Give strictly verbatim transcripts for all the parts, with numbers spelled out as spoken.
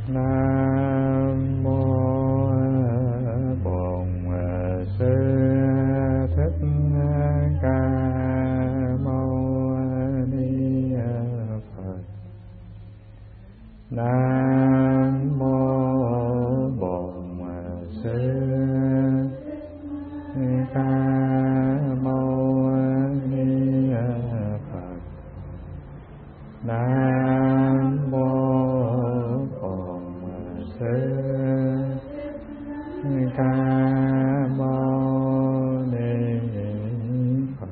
Nam mô Bổn Sư Thích Ca Mâu Ni Phật. Nam mô Bổn Sư Ca Mâu Ni Phật. Nam mô Bổn Sư Ca Mâu Ni Phật.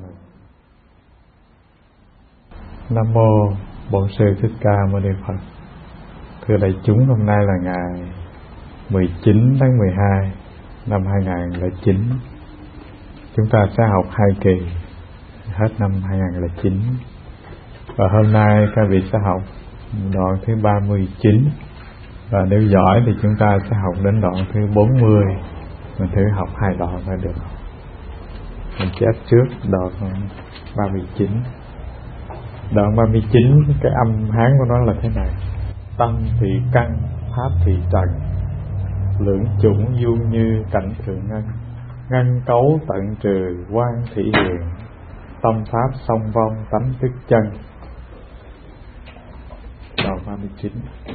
Nam mô Bổn Sư Thích Ca Mâu Ni Phật. Thưa đại chúng, hôm nay là ngày mười chín tháng mười hai năm hai nghìn không trăm lẻ chín. Chúng ta sẽ học hai kỳ hết năm hai nghìn không trăm lẻ chín. Và hôm nay các vị sẽ học đoạn thứ ba mươi chín. Và nếu giỏi thì chúng ta sẽ học đến đoạn thứ bốn mươi. Mình thử học hai đoạn là được. Mình chép trước đoạn ba mươi chín. Đoạn ba mươi chín, cái âm Hán của nó là thế này: tâm thì căn, pháp thì trần, lưỡng chủng du như cảnh thượng ngân, ngân cấu tận trừ quan thị hiền, tâm pháp song vong tánh tức chân. Đoạn ba mươi chín.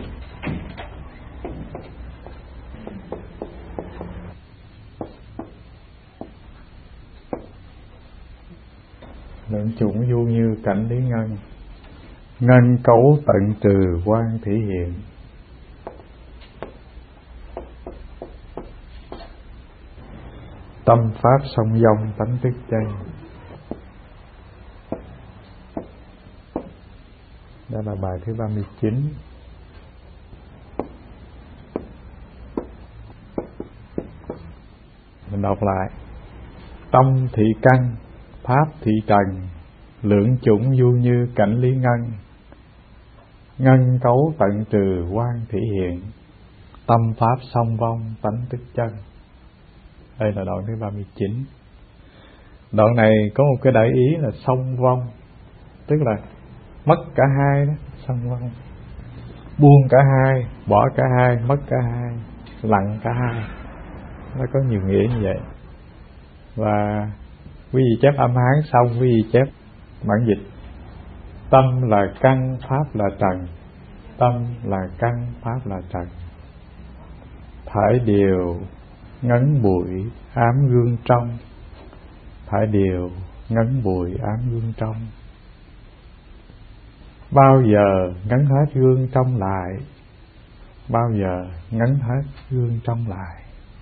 Lưỡng chủng du như cảnh lý ngân, ngân cấu tận trừ quan thị hiện, tâm pháp song vong tánh tức chân. Đó là bài thứ ba mươi chín. Mình đọc lại: tâm thị căn, pháp thị trần, lưỡng chủng du như cảnh lý ngân, ngân cấu tận trừ quan thị hiện, tâm pháp song vong tánh tức chân. Đây là đoạn thứ ba mươi chín. Đoạn này có một cái đại ý là song vong, tức là mất cả hai đó, song vong. Buông cả hai, bỏ cả hai, mất cả hai, lặng cả hai. Nó có nhiều nghĩa như vậy. Và quý vị chép âm Hán xong, quý vị chép bản dịch: tâm là căn, pháp là trần. Tâm là căn, pháp là trần. Thải điều ngấn bụi ám gương trong. Thải điều ngấn bụi ám gương trong. Bao giờ ngấn hết gương trong lại. Bao giờ ngấn hết gương trong lại.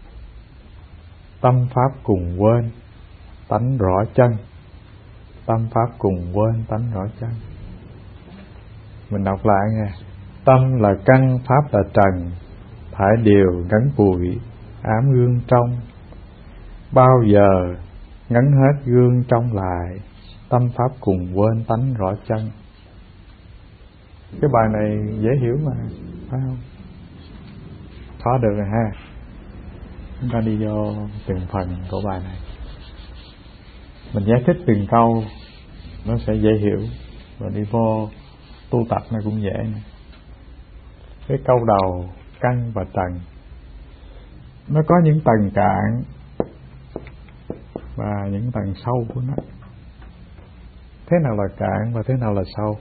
Tâm pháp cùng quên, tánh rõ chân. Tâm pháp cùng quên, tánh rõ chân. Mình đọc lại nghe: tâm là căn, pháp là trần, thải điều ngấn bụi ám gương trong. Bao giờ ngấn hết gương trong lại. Tâm pháp cùng quên, tánh rõ chân. Cái bài này dễ hiểu mà, phải không? Khó được rồi ha. Chúng ta đi vô từng phần của bài này. Mình giải thích từng câu nó sẽ dễ hiểu. Và đi vô tu tập này cũng dễ này. Cái câu đầu căn và trần, nó có những tầng cạn và những tầng sâu của nó. Thế nào là cạn và thế nào là sâu?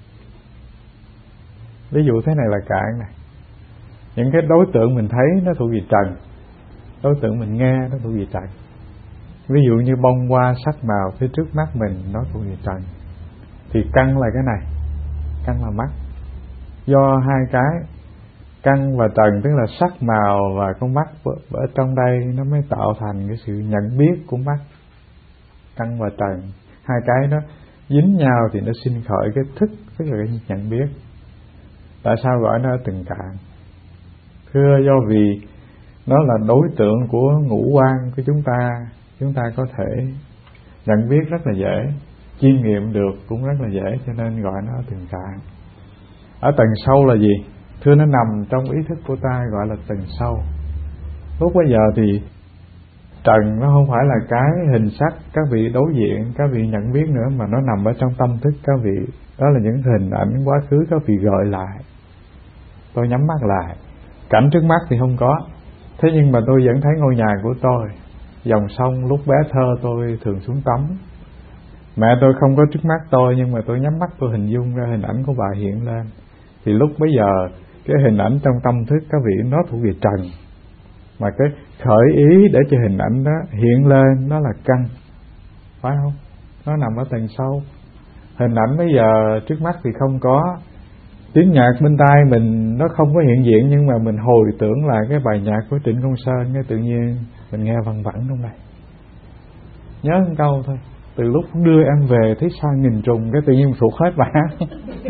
Ví dụ thế này là cạn này. Những cái đối tượng mình thấy nó thuộc về trần. Đối tượng mình nghe nó thuộc về trần. Ví dụ như bông hoa sắc màu phía trước mắt mình, nó thuộc về trần. Thì căn là cái này, căn là mắt. Do hai cái căn và trần, tức là sắc màu và con mắt ở trong đây, nó mới tạo thành cái sự nhận biết của mắt. Căn và trần, hai cái nó dính nhau thì nó sinh khởi cái thức, tức là cái nhận biết. Tại sao gọi nó ở từng cạn? Thưa, do vì nó là đối tượng của ngũ quan của chúng ta. Chúng ta có thể nhận biết rất là dễ, chiêm nghiệm được cũng rất là dễ, cho nên gọi nó ở từng cạn. Ở tầng sâu là gì? Thưa, nó nằm trong ý thức của ta, gọi là tầng sâu. Lúc bây giờ thì trần nó không phải là cái hình sắc các vị đối diện, các vị nhận biết nữa, mà nó nằm ở trong tâm thức các vị. Đó là những hình ảnh quá khứ các vị gọi lại. Tôi nhắm mắt lại, Cảnh trước mắt thì không có, thế nhưng mà tôi vẫn thấy ngôi nhà của tôi, dòng sông lúc bé thơ tôi thường xuống tắm. Mẹ tôi không có trước mắt tôi, nhưng mà tôi nhắm mắt tôi hình dung ra hình ảnh của bà hiện lên. Thì lúc bấy giờ cái hình ảnh trong tâm thức các vị nó thuộc về trần, mà cái khởi ý để cho hình ảnh đó hiện lên nó là căn, phải không? Nó nằm ở tầng sâu. Hình ảnh bây giờ trước mắt thì không có, tiếng nhạc bên tai mình nó không có hiện diện, nhưng mà mình hồi tưởng lại cái bài nhạc của Trịnh Công Sơn, cái tự nhiên mình nghe văng vẳng trong này. Nhớ một câu thôi, từ lúc đưa em về thấy sao nghìn trùng, cái tự nhiên thuộc hết bài hát.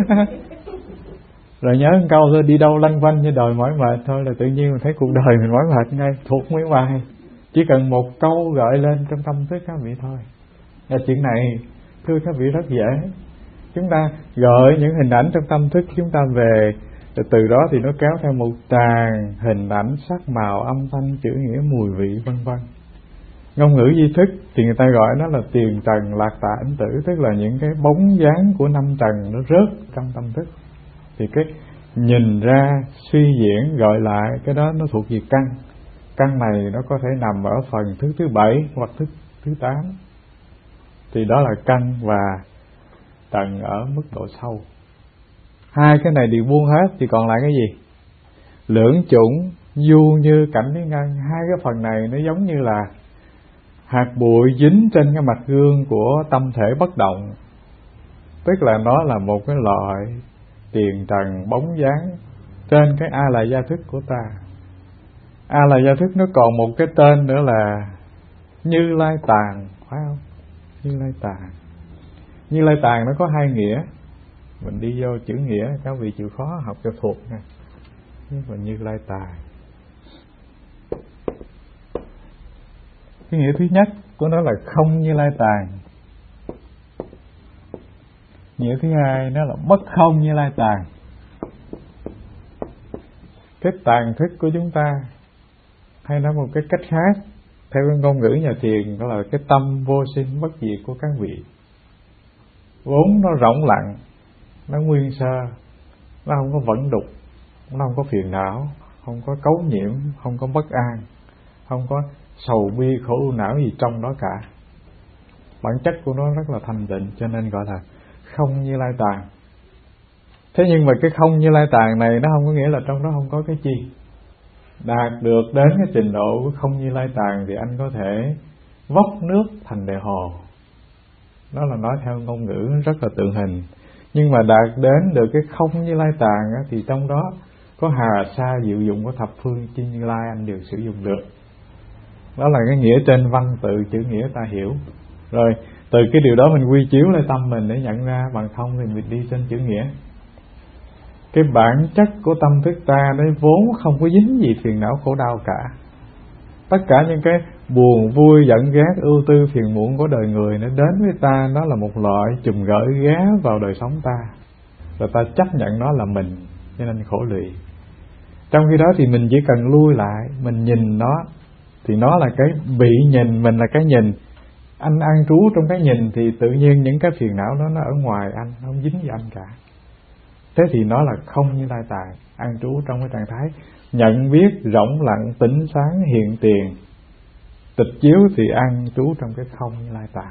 Rồi nhớ một câu thôi, đi đâu lanh quanh như đời mỏi mệt thôi, là tự nhiên mình thấy cuộc đời mình mỏi mệt ngay, thuộc mấy bài. Chỉ cần một câu gợi lên trong tâm thức các vị thôi. Và chuyện này thưa các vị rất dễ. Chúng ta gợi những hình ảnh trong tâm thức chúng ta về, rồi từ đó thì nó kéo theo một tràng hình ảnh, sắc màu, âm thanh, chữ nghĩa, mùi vị, vân vân. Ngôn ngữ di thức thì người ta gọi nó là tiền trần lạc tạ ấn tử, tức là những cái bóng dáng của năm trần nó rớt trong tâm thức. Thì cái nhìn ra, suy diễn, gọi lại, cái đó nó thuộc về căn. Căn này nó có thể nằm ở phần thứ thứ bảy hoặc thứ thứ tám. Thì đó là căn và tầng ở mức độ sâu. Hai cái này đều buông hết thì còn lại cái gì? Lưỡng chủng, du như, cảnh với ngân. Hai cái phần này nó giống như là hạt bụi dính trên cái mặt gương của tâm thể bất động. Tức là nó là một cái loại tiền trần bóng dáng trên cái A là gia thức của ta. A là gia thức nó còn một cái tên nữa là Như Lai Tàng, phải không? Như Lai Tàng. Như Lai Tàng nó có hai nghĩa. Mình đi vô chữ nghĩa, các vị chịu khó học cho thuộc nha. Và Như Lai Tàng, cái nghĩa thứ nhất của nó là không Như Lai Tàng. Nghĩa thứ hai nó là bất không Như Lai Tàng. Cái tàng thức của chúng ta, hay nói một cái cách khác, theo cái ngôn ngữ nhà thiền, đó là cái tâm vô sinh bất diệt của các vị. Vốn nó rỗng lặng, nó nguyên sơ, nó không có vẫn đục, nó không có phiền não, không có cấu nhiễm, không có bất an, không có sầu bi khổ ưu não gì trong đó cả. Bản chất của nó rất là thanh tịnh, cho nên gọi là không Như Lai Tàng. Thế nhưng mà cái không Như Lai Tàng này nó không có nghĩa là trong đó không có cái chi. Đạt được đến cái trình độ của không Như Lai Tàng thì anh có thể vốc nước thành đề hồ. Đó là nói theo ngôn ngữ rất là tượng hình. Nhưng mà đạt đến được cái không Như Lai Tàng thì trong đó có hà sa diệu dụng của thập phương chư Như Lai anh đều sử dụng được. Đó là cái nghĩa trên văn tự chữ nghĩa ta hiểu. Rồi từ cái điều đó mình quy chiếu lên tâm mình để nhận ra, bằng không thì mình đi trên chữ nghĩa. Cái bản chất của tâm thức ta đấy vốn không có dính gì phiền não khổ đau cả. Tất cả những cái buồn vui giận ghét ưu tư phiền muộn của đời người nó đến với ta, nó là một loại chùm gởi ghé vào đời sống ta, rồi ta chấp nhận nó là mình, cho nên khổ lụy. Trong khi đó thì mình chỉ cần lui lại, mình nhìn nó, thì nó là cái bị nhìn, mình là cái nhìn. Anh an trú trong cái nhìn thì tự nhiên những cái phiền não đó nó ở ngoài anh, không dính gì anh cả. Thế thì nó là không Như Lai Tàng, an trú trong cái trạng thái nhận biết rỗng lặng, tỉnh sáng, hiện tiền, tịch chiếu thì an trú trong cái không Như Lai Tàng.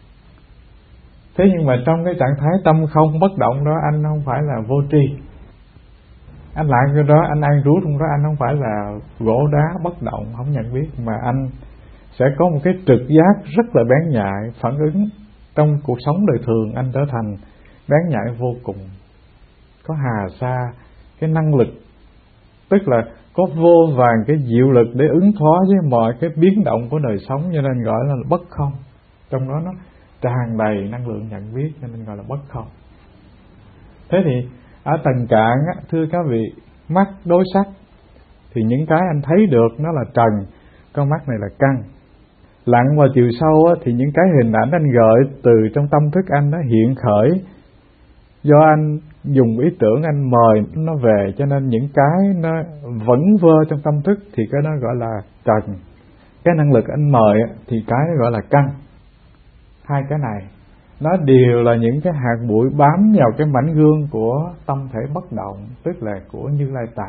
Thế nhưng mà trong cái trạng thái tâm không bất động đó, anh không phải là vô tri. Anh lại cái đó, anh an trú trong đó, anh không phải là gỗ đá bất động, không nhận biết, mà anh sẽ có một cái trực giác rất là bén nhạy, phản ứng. Trong cuộc sống đời thường anh trở thành bén nhạy vô cùng, có hà sa cái năng lực, tức là có vô vàn cái diệu lực để ứng phó với mọi cái biến động của đời sống, cho nên gọi là bất không. Trong đó nó tràn đầy năng lượng nhận biết, cho nên gọi là bất không. Thế thì ở tầng cạn á, thưa các vị, mắt đối sắc thì những cái anh thấy được nó là trần, con mắt này là căn. Lặn vào chiều sâu á, thì những cái hình ảnh anh gợi từ trong tâm thức anh nó hiện khởi, do anh dùng ý tưởng anh mời nó về, cho nên những cái nó vẫn vơ trong tâm thức thì cái đó gọi là trần. Cái năng lực anh mời thì cái đó gọi là căn. Hai cái này nó đều là những cái hạt bụi bám vào cái mảnh gương của tâm thể bất động, tức là của Như Lai Tàng.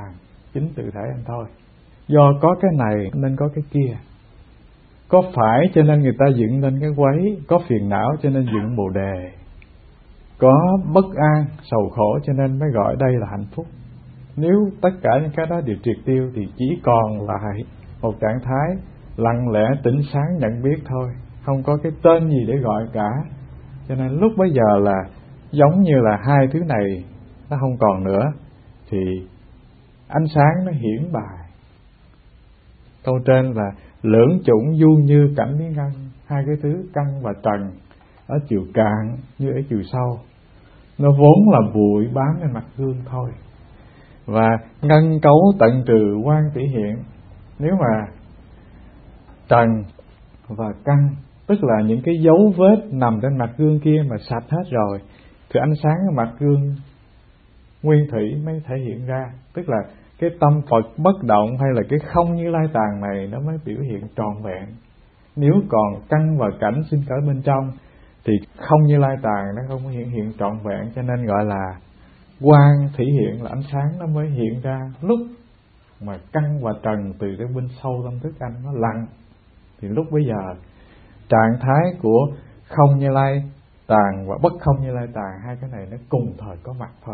chính tự thể anh thôi. Do có cái này nên có cái kia, có phải cho nên người ta dựng lên cái quấy, có phiền não cho nên dựng bồ đề, có bất an sầu khổ cho nên mới gọi đây là hạnh phúc. Nếu tất cả những cái đó đều triệt tiêu thì chỉ còn lại một trạng thái lặng lẽ tỉnh sáng nhận biết thôi, không có cái tên gì để gọi cả. Cho nên lúc bấy giờ là giống như là hai thứ này nó không còn nữa, thì ánh sáng nó hiển bài. Câu trên là lưỡng chủng du như cảnh lý ngân, hai cái thứ căn và trần ở chiều cạn như ở chiều sâu, nó vốn là bụi bám lên mặt gương thôi. Và ngân cấu tận trừ quan tỷ hiện. Nếu mà trần và căn, tức là những cái dấu vết nằm trên mặt gương kia mà sạch hết rồi, thì ánh sáng ở mặt gương nguyên thủy mới thể hiện ra. Tức là cái tâm Phật bất động hay là cái không Như Lai tàng này nó mới biểu hiện trọn vẹn. Nếu còn căn và cảnh sinh khởi bên trong thì không Như Lai tàng nó không hiện hiện trọn vẹn. Cho nên gọi là quang thể hiện, là ánh sáng nó mới hiện ra. Lúc mà căn và trần từ cái bên sâu tâm thức anh nó lặng, thì lúc bấy giờ trạng thái của không Như Lai tàng và bất không Như Lai tàng, hai cái này nó cùng thời có mặt thôi.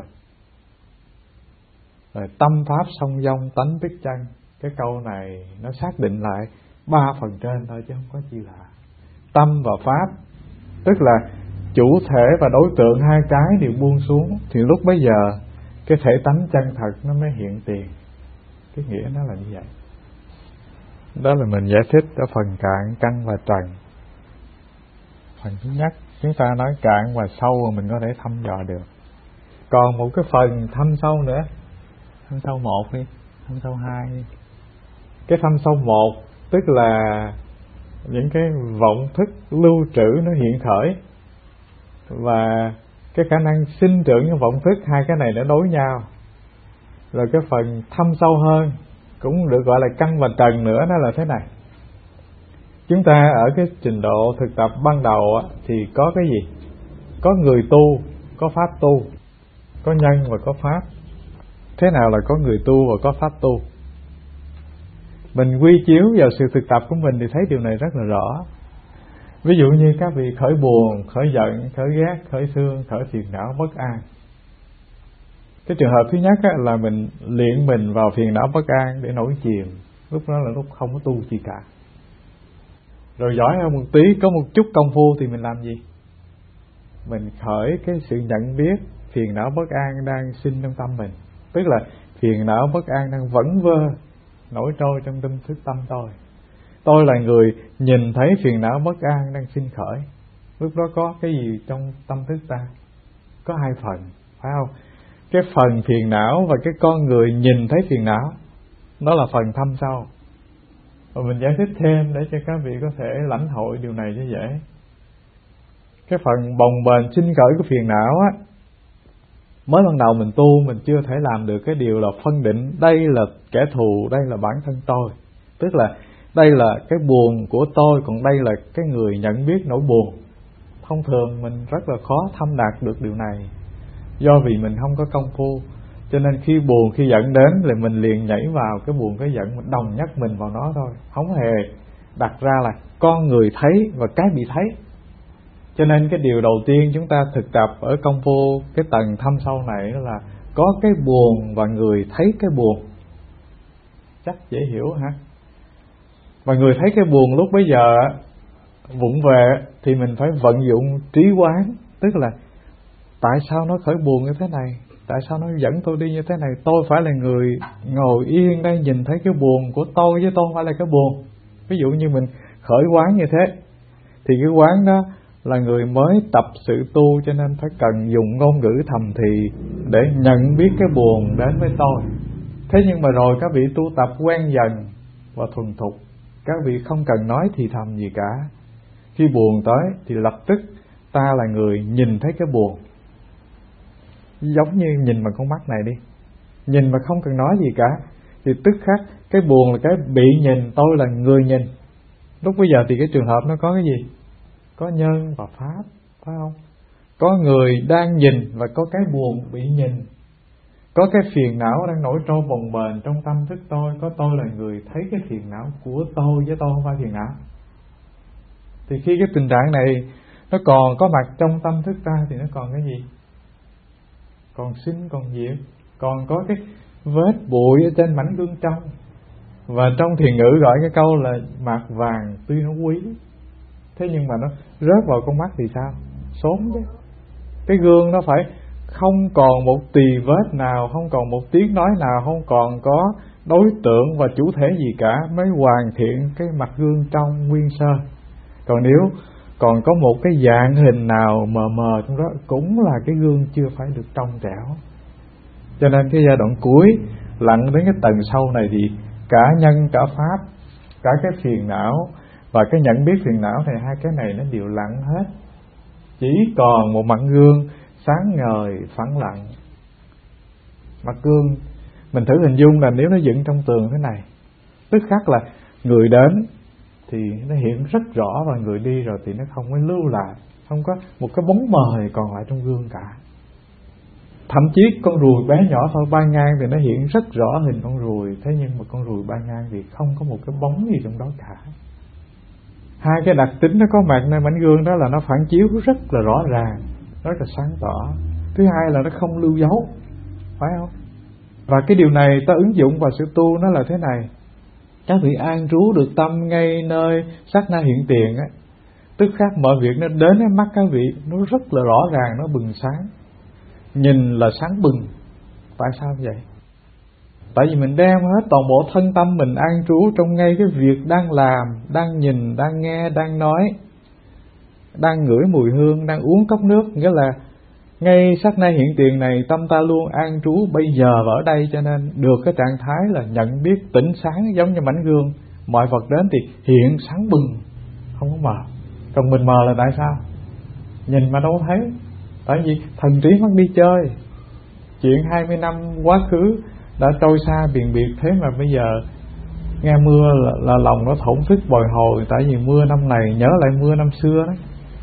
Rồi tâm pháp song dong tánh biết chân, cái câu này nó xác định lại ba phần trên thôi chứ không có chi lạ. Tâm và pháp, tức là chủ thể và đối tượng hai cái đều buông xuống, thì lúc bấy giờ cái thể tánh chân thật nó mới hiện tiền. Cái nghĩa nó là như vậy. Đó là mình giải thích ở phần cạn, căn và trần. Phần thứ nhất chúng ta nói cạn và sâu mà mình có thể thăm dò được. Còn một cái phần thăm sâu nữa, thăm sâu một đi, thăm sâu hai đi. Cái thăm sâu một tức là những cái vọng thức lưu trữ nó hiện khởi, và cái khả năng sinh trưởng của vọng thức, hai cái này nó đối nhau. Rồi cái phần thăm sâu hơn cũng được gọi là căn và trần nữa, đó là thế này. Chúng ta ở cái trình độ thực tập ban đầu thì có cái gì? Có người tu, có pháp tu, có nhân và có pháp. Thế nào là có người tu và có pháp tu? Mình quy chiếu vào sự thực tập của mình thì thấy điều này rất là rõ. Ví dụ như các vị khởi buồn, khởi giận, khởi ghét, khởi thương, khởi phiền não, bất an. Cái trường hợp thứ nhất á, là mình luyện mình vào phiền não bất an để nổi chìm. Lúc đó là lúc không có tu gì cả. Rồi giỏi hơn một tí, có một chút công phu thì mình làm gì? Mình khởi cái sự nhận biết phiền não bất an đang sinh trong tâm mình. Tức là phiền não bất an đang vẩn vơ nổi trôi trong tâm thức tâm tôi. Tôi là người nhìn thấy phiền não bất an đang sinh khởi. Lúc đó có cái gì trong tâm thức ta? Có hai phần, phải không? Cái phần phiền não và cái con người nhìn thấy phiền não, đó là phần thâm sâu. Và mình giải thích thêm để cho các vị có thể lãnh hội điều này cho dễ. Cái phần bồng bềnh sinh khởi của phiền não á, mới ban đầu mình tu mình chưa thể làm được cái điều là phân định đây là kẻ thù, đây là bản thân tôi. Tức là đây là cái buồn của tôi, còn đây là cái người nhận biết nỗi buồn. Thông thường mình rất là khó thâm đạt được điều này, do vì mình không có công phu. Cho nên khi buồn, khi giận đến là mình liền nhảy vào cái buồn, cái giận, mình đồng nhất mình vào nó thôi, không hề đặt ra là con người thấy và cái bị thấy. Cho nên cái điều đầu tiên chúng ta thực tập ở công phu cái tầng thâm sâu này đó là có cái buồn và người thấy cái buồn. Chắc dễ hiểu hả? Và người thấy cái buồn lúc bấy giờ vụng về thì mình phải vận dụng trí quán. Tức là tại sao nó khởi buồn như thế này? Tại sao nó dẫn tôi đi như thế này? Tôi phải là người ngồi yên đây nhìn thấy cái buồn của tôi, chứ tôi không phải là cái buồn. Ví dụ như mình khởi quán như thế, thì cái quán đó là người mới tập sự tu, cho nên phải cần dùng ngôn ngữ thầm thì để nhận biết cái buồn đến với tôi. Thế nhưng mà rồi các vị tu tập quen dần và thuần thục, các vị không cần nói thì thầm gì cả. Khi buồn tới thì lập tức ta là người nhìn thấy cái buồn. Giống như nhìn bằng con mắt này đi, nhìn mà không cần nói gì cả, thì tức khắc cái buồn là cái bị nhìn, tôi là người nhìn. Lúc bây giờ thì cái trường hợp nó có cái gì? Có nhân và pháp, phải không? Có người đang nhìn và có cái buồn bị nhìn. Có cái phiền não đang nổi trôi bồng bềnh trong tâm thức tôi, có tôi là người thấy cái phiền não của tôi, với tôi không phải phiền não. Thì khi cái tình trạng này nó còn có mặt trong tâm thức ta thì nó còn cái gì? Còn sinh, còn diệt, còn có cái vết bụi ở trên mảnh gương trong. Và trong thiền ngữ gọi cái câu là mạt vàng tuy nó quý, thế nhưng mà nó rớt vào con mắt thì sao? Xốn chứ. Cái gương nó phải không còn một tì vết nào, không còn một tiếng nói nào, không còn có đối tượng và chủ thể gì cả mới hoàn thiện cái mặt gương trong nguyên sơ. Còn nếu còn có một cái dạng hình nào mờ mờ trong đó, cũng là cái gương chưa phải được trong trẻo. Cho nên cái giai đoạn cuối lặn đến cái tầng sâu này thì cả nhân cả pháp, cả cái phiền não và cái nhận biết phiền não này, hai cái này nó đều lặng hết. Chỉ còn một mặt gương sáng ngời phẳng lặng. Mặt gương mình thử hình dung là nếu nó dựng trong tường thế này, tức khắc là người đến thì nó hiện rất rõ, và người đi rồi thì nó không có lưu lại, không có một cái bóng mờ còn lại trong gương cả. Thậm chí con ruồi bé nhỏ thôi, bay ngang thì nó hiện rất rõ hình con ruồi, thế nhưng mà con ruồi bay ngang thì không có một cái bóng gì trong đó cả. Hai cái đặc tính nó có mặt nơi mảnh gương đó là nó phản chiếu rất là rõ ràng, rất là sáng tỏ. Thứ hai là nó không lưu dấu, phải không? Và cái điều này ta ứng dụng vào sự tu nó là thế này: các vị an trú được tâm ngay nơi sát na hiện tiền á, tức khắc mọi việc nó đến với mắt các vị nó rất là rõ ràng, nó bừng sáng, nhìn là sáng bừng. Tại sao vậy? Tại vì mình đem hết toàn bộ thân tâm mình an trú trong ngay cái việc đang làm, đang nhìn, đang nghe, đang nói, đang ngửi mùi hương, đang uống cốc nước. Nghĩa là ngay sát na hiện tiền này tâm ta luôn an trú bây giờ và ở đây, cho nên được cái trạng thái là nhận biết tỉnh sáng giống như mảnh gương. Mọi vật đến thì hiện sáng bừng, không có mờ. Còn mình mờ là tại sao? Nhìn mà đâu thấy. Tại vì thần trí mất đi chơi. Chuyện hai mươi năm quá khứ đã trôi xa biển biệt, thế mà bây giờ nghe mưa là, là lòng nó thổn thức bồi hồi. Tại vì mưa năm này nhớ lại mưa năm xưa đó.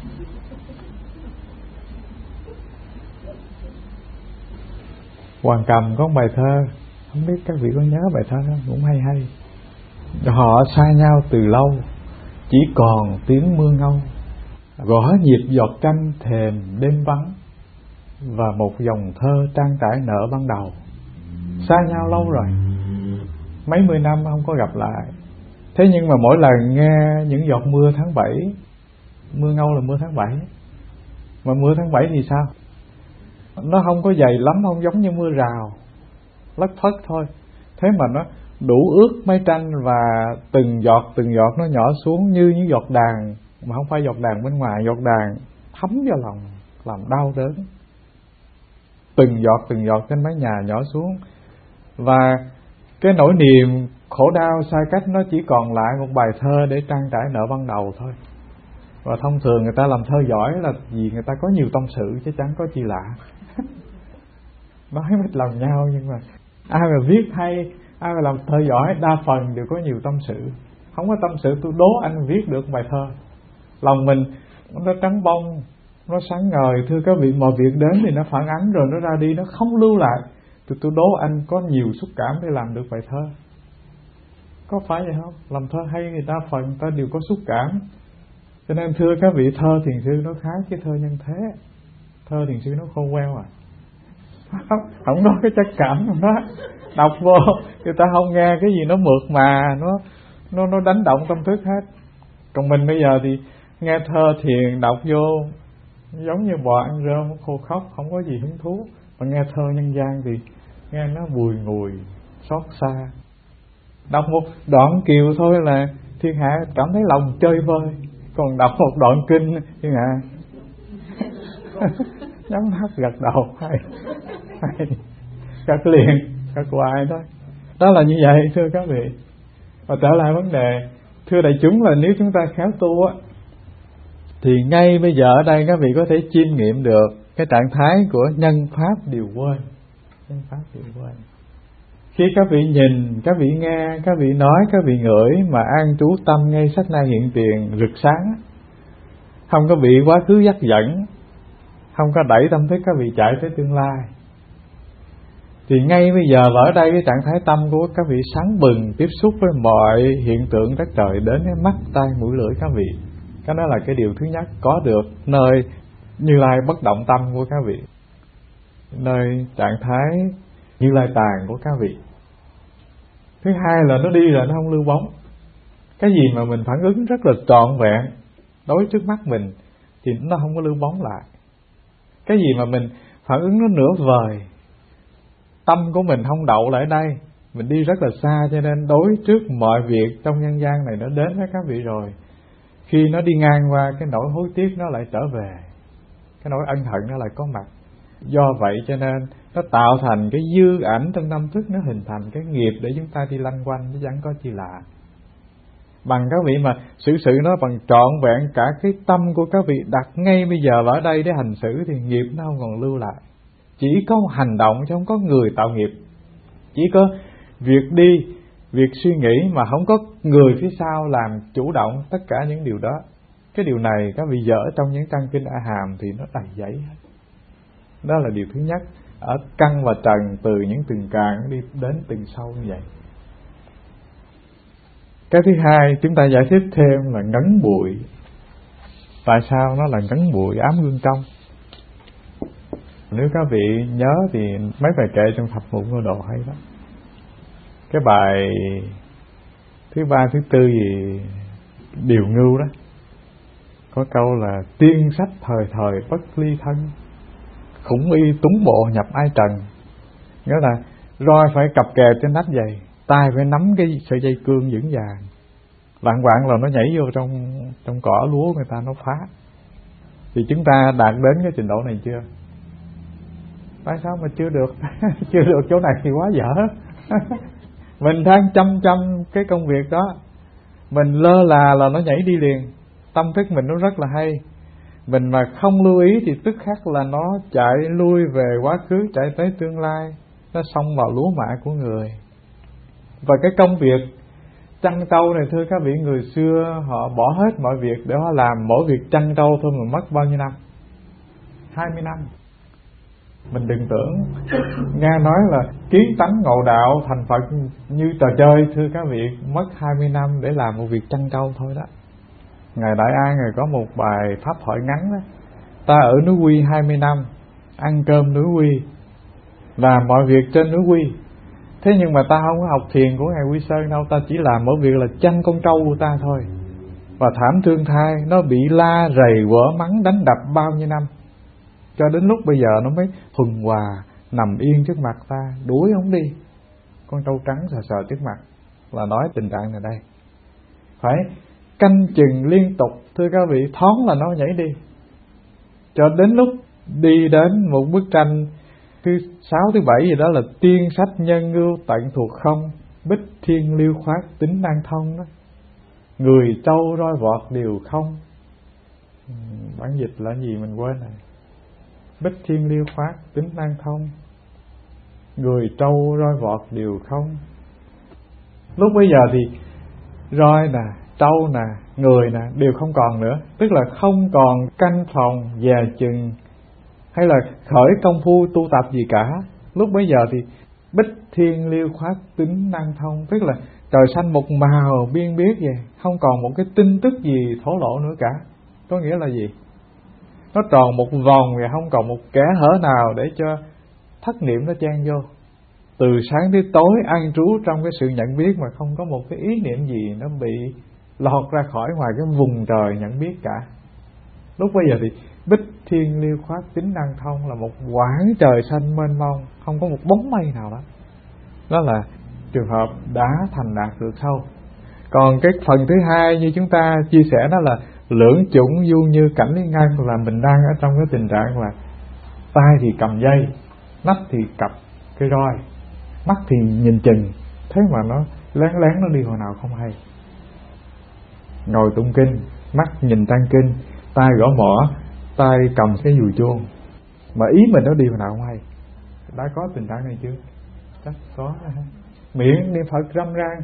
Hoàng Cầm có một bài thơ, không biết các vị có nhớ bài thơ đó, cũng hay hay. Họ xa nhau từ lâu, chỉ còn tiếng mưa ngâu, gõ nhịp giọt tranh thềm đêm vắng, và một dòng thơ trang trải nợ ban đầu. Xa nhau lâu rồi, mấy mươi năm không có gặp lại, thế nhưng mà mỗi lần nghe những giọt mưa tháng bảy, mưa ngâu là mưa tháng bảy, mà mưa tháng bảy thì sao? Nó không có dày lắm, không giống như mưa rào, lất phất thôi. Thế mà nó đủ ướt mái tranh, và từng giọt từng giọt nó nhỏ xuống như những giọt đàn, mà không phải giọt đàn bên ngoài, giọt đàn thấm vào lòng, làm đau đớn. Từng giọt từng giọt trên mái nhà nhỏ xuống, và cái nỗi niềm khổ đau xa cách nó chỉ còn lại một bài thơ để trang trải nợ ban đầu thôi. Và thông thường người ta làm thơ giỏi là vì người ta có nhiều tâm sự chứ chẳng có chi lạ. Nói hết lòng nhau, nhưng mà ai mà viết hay, ai mà làm thơ giỏi đa phần đều có nhiều tâm sự. Không có tâm sự tôi đố anh viết được bài thơ. Lòng mình nó trắng bông, nó sáng ngời. Thưa các vị, mọi việc đến thì nó phản ánh rồi nó ra đi, nó không lưu lại. Tôi, tôi đố anh có nhiều xúc cảm để làm được bài thơ. Có phải vậy không? Làm thơ hay người ta phần người ta đều có xúc cảm. Cho nên thưa các vị, thơ thiền sư nó khác với thơ nhân thế. Thơ thiền sư nó khô queo à, không, không có cái chất cảm trong đó. Đọc vô người ta không nghe cái gì nó mượt mà, nó nó nó đánh động tâm thức hết. Còn mình bây giờ thì nghe thơ thiền đọc vô giống như bò ăn rơm, khô khóc, không có gì hứng thú. Mà nghe thơ nhân gian thì nghe nó bùi ngùi, xót xa. Đọc một đoạn kiều thôi là thiên hạ cảm thấy lòng chơi vơi. Còn đọc một đoạn kinh thiên hạ nhắm mắt gật đầu hay, hay gật liền, gật hoài thôi. Đó là như vậy thưa các vị. Và trở lại vấn đề, thưa đại chúng, là nếu chúng ta khéo tu á, thì ngay bây giờ ở đây các vị có thể chiêm nghiệm được cái trạng thái của nhân pháp điều quên. Nhân pháp điều quên. Khi các vị nhìn, các vị nghe, các vị nói, các vị ngửi mà an trú tâm ngay sát na hiện tiền rực sáng, không có bị quá khứ dắt dẫn, không có đẩy tâm thức các vị chạy tới tương lai. Thì ngay bây giờ ở đây cái trạng thái tâm của các vị sáng bừng, tiếp xúc với mọi hiện tượng đất trời đến cái mắt, tai, mũi, lưỡi các vị. Cái đó là cái điều thứ nhất, có được nơi Như Lai bất động tâm của các vị, nơi trạng thái Như Lai tàn của các vị. Thứ hai là nó đi là nó không lưu bóng. Cái gì mà mình phản ứng rất là trọn vẹn đối trước mắt mình thì nó không có lưu bóng lại. Cái gì mà mình phản ứng nó nửa vời, tâm của mình không đậu lại đây, mình đi rất là xa, cho nên đối trước mọi việc trong nhân gian này nó đến với các vị rồi, khi nó đi ngang qua cái nỗi hối tiếc nó lại trở về, cái nỗi ân hận nó lại có mặt. Do vậy cho nên nó tạo thành cái dư ảnh trong tâm thức, nó hình thành cái nghiệp để chúng ta đi lanh quanh, chứ chẳng có chi lạ. Bằng các vị mà xử sự nó bằng trọn vẹn cả cái tâm của các vị đặt ngay bây giờ ở đây để hành xử thì nghiệp nó không còn lưu lại. Chỉ có hành động chứ không có người tạo nghiệp. Chỉ có việc đi, việc suy nghĩ mà không có người phía sau làm chủ động tất cả những điều đó. Cái điều này các vị dở trong những căn kinh A Hàm thì nó đầy dẫy hết. Đó là điều thứ nhất, ở căn và trần từ những từng càng đi đến từng sâu như vậy. Cái thứ hai chúng ta giải thích thêm là ngấn bụi. Tại sao nó là ngấn bụi ám gương trong? Nếu các vị nhớ thì mấy bài kệ trong Thập Ngũ Ngô Đồ hay đó. Cái bài thứ ba, thứ tư gì Điều Ngưu đó, có câu là tiên sách thời thời bất ly thân, khủng y túng bộ nhập ai trần. Nghĩa là roi phải cặp kè trên nách giày, tay phải nắm cái sợi dây cương vững vàng, lạng quạng là nó nhảy vô trong trong cỏ lúa người ta nó phá. Thì chúng ta đạt đến cái trình độ này chưa? Tại sao mà chưa được? Chưa được chỗ này thì quá dở. Mình đang chăm chăm cái công việc đó, mình lơ là là nó nhảy đi liền. Tâm thức mình nó rất là hay, mình mà không lưu ý thì tức khắc là nó chạy lui về quá khứ, chạy tới tương lai, nó xông vào lúa mạ của người. Và cái công việc chăn trâu này thưa các vị, người xưa họ bỏ hết mọi việc để họ làm mỗi việc chăn trâu thôi mà mất bao nhiêu năm? hai mươi năm. Mình đừng tưởng nghe nói là kiến tánh ngộ đạo thành Phật như trò chơi, thưa các vị, mất hai mươi năm để làm một việc chăn trâu thôi đó. Ngài Đại An Ngài có một bài pháp thoại ngắn đó: ta ở núi Quy hai mươi năm, ăn cơm núi Quy, làm mọi việc trên núi Quy. Thế nhưng mà ta không có học thiền của Ngài Quy Sơn đâu, ta chỉ làm mỗi việc là chăn con trâu của ta thôi. Và thảm thương thai, nó bị la rầy quở mắng đánh đập bao nhiêu năm, cho đến lúc bây giờ nó mới thuần hòa nằm yên trước mặt ta, đuổi không đi. Con trâu trắng sờ sờ trước mặt là nói tình trạng này đây. Phải canh chừng liên tục, thưa các vị, thoáng là nó nhảy đi. Cho đến lúc đi đến một bức tranh thứ sáu, thứ bảy gì đó là tiên sách nhân ngưu tận thuộc không, bích thiên liêu khoát tính năng thông đó. Người trâu roi vọt đều không. Bản dịch là gì mình quên rồi. Bích thiên liêu khoát tính năng thông, người trâu roi vọt đều không. Lúc bây giờ thì roi nè, trâu nè, người nè đều không còn nữa. Tức là không còn canh phòng, dè chừng hay là khởi công phu tu tập gì cả. Lúc bấy giờ thì bích thiên liêu khoát tính năng thông, tức là trời xanh một màu biên biết vậy, không còn một cái tin tức gì thổ lộ nữa cả. Có nghĩa là gì? Nó tròn một vòng và không còn một kẽ hở nào để cho thất niệm nó chen vô. Từ sáng đến tối an trú trong cái sự nhận biết mà không có một cái ý niệm gì nó bị lọt ra khỏi ngoài cái vùng trời nhận biết cả. Lúc bây giờ thì bích thiên liêu khoát tính năng thông là một quãng trời xanh mênh mông, không có một bóng mây nào đó. Đó là trường hợp đã thành đạt được sâu. Còn cái phần thứ hai như chúng ta chia sẻ đó là lưỡng chủng du như cảnh lý ngăn, là mình đang ở trong cái tình trạng là tay thì cầm dây, nách thì cặp cái roi, mắt thì nhìn chừng, thế mà nó lén lén nó đi hồi nào không hay. Ngồi tụng kinh, mắt nhìn trang kinh, tay gõ mõ, tay cầm cái dùi chuông, mà ý mình nó đi hồi nào không hay. Đã có tình trạng này chưa? Chắc có. Miệng niệm Phật râm ran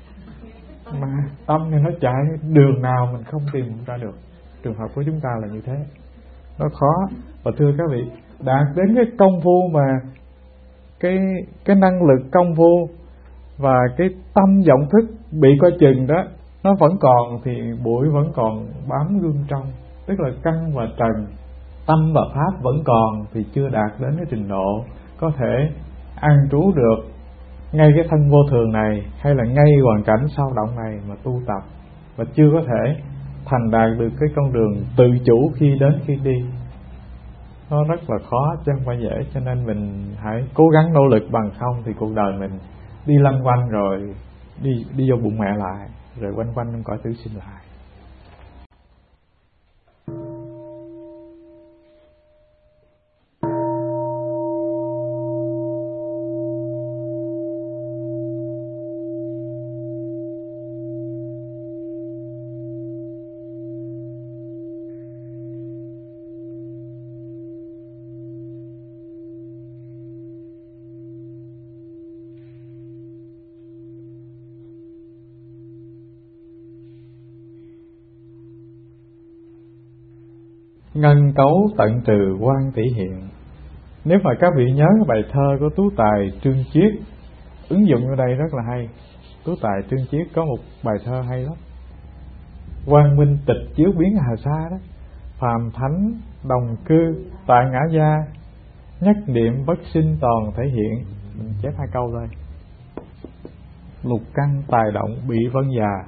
mà tâm thì nó chạy đường nào mình không tìm ra được. Trường hợp của chúng ta là như thế, nó khó. Và thưa các vị, đạt đến cái công phu mà cái cái năng lực công phu và cái tâm vọng thức bị coi chừng đó nó vẫn còn, thì bụi vẫn còn bám gương trong. Tức là căn và trần, tâm và pháp vẫn còn, thì chưa đạt đến cái trình độ có thể an trú được ngay cái thân vô thường này, hay là ngay hoàn cảnh sao động này mà tu tập, và chưa có thể thành đạt được cái con đường tự chủ khi đến khi đi. Nó rất là khó chứ không phải dễ, cho nên mình hãy cố gắng nỗ lực, bằng không thì cuộc đời mình đi lanh quanh rồi đi đi vô bụng mẹ lại, rồi quanh quanh trong cõi tử sinh lại. Ngân cấu tận trừ quan tỷ hiện. Nếu mà các vị nhớ cái bài thơ của Tú Tài Trương Chiết, ứng dụng ở đây rất là hay. Tú Tài Trương Chiết có một bài thơ hay lắm: quang minh tịch chiếu biến hà sa đó, phàm thánh đồng cư tại ngã gia, nhất niệm bất sinh toàn thể hiện. Mình chép hai câu thôi: lục căn tài động bị vân già.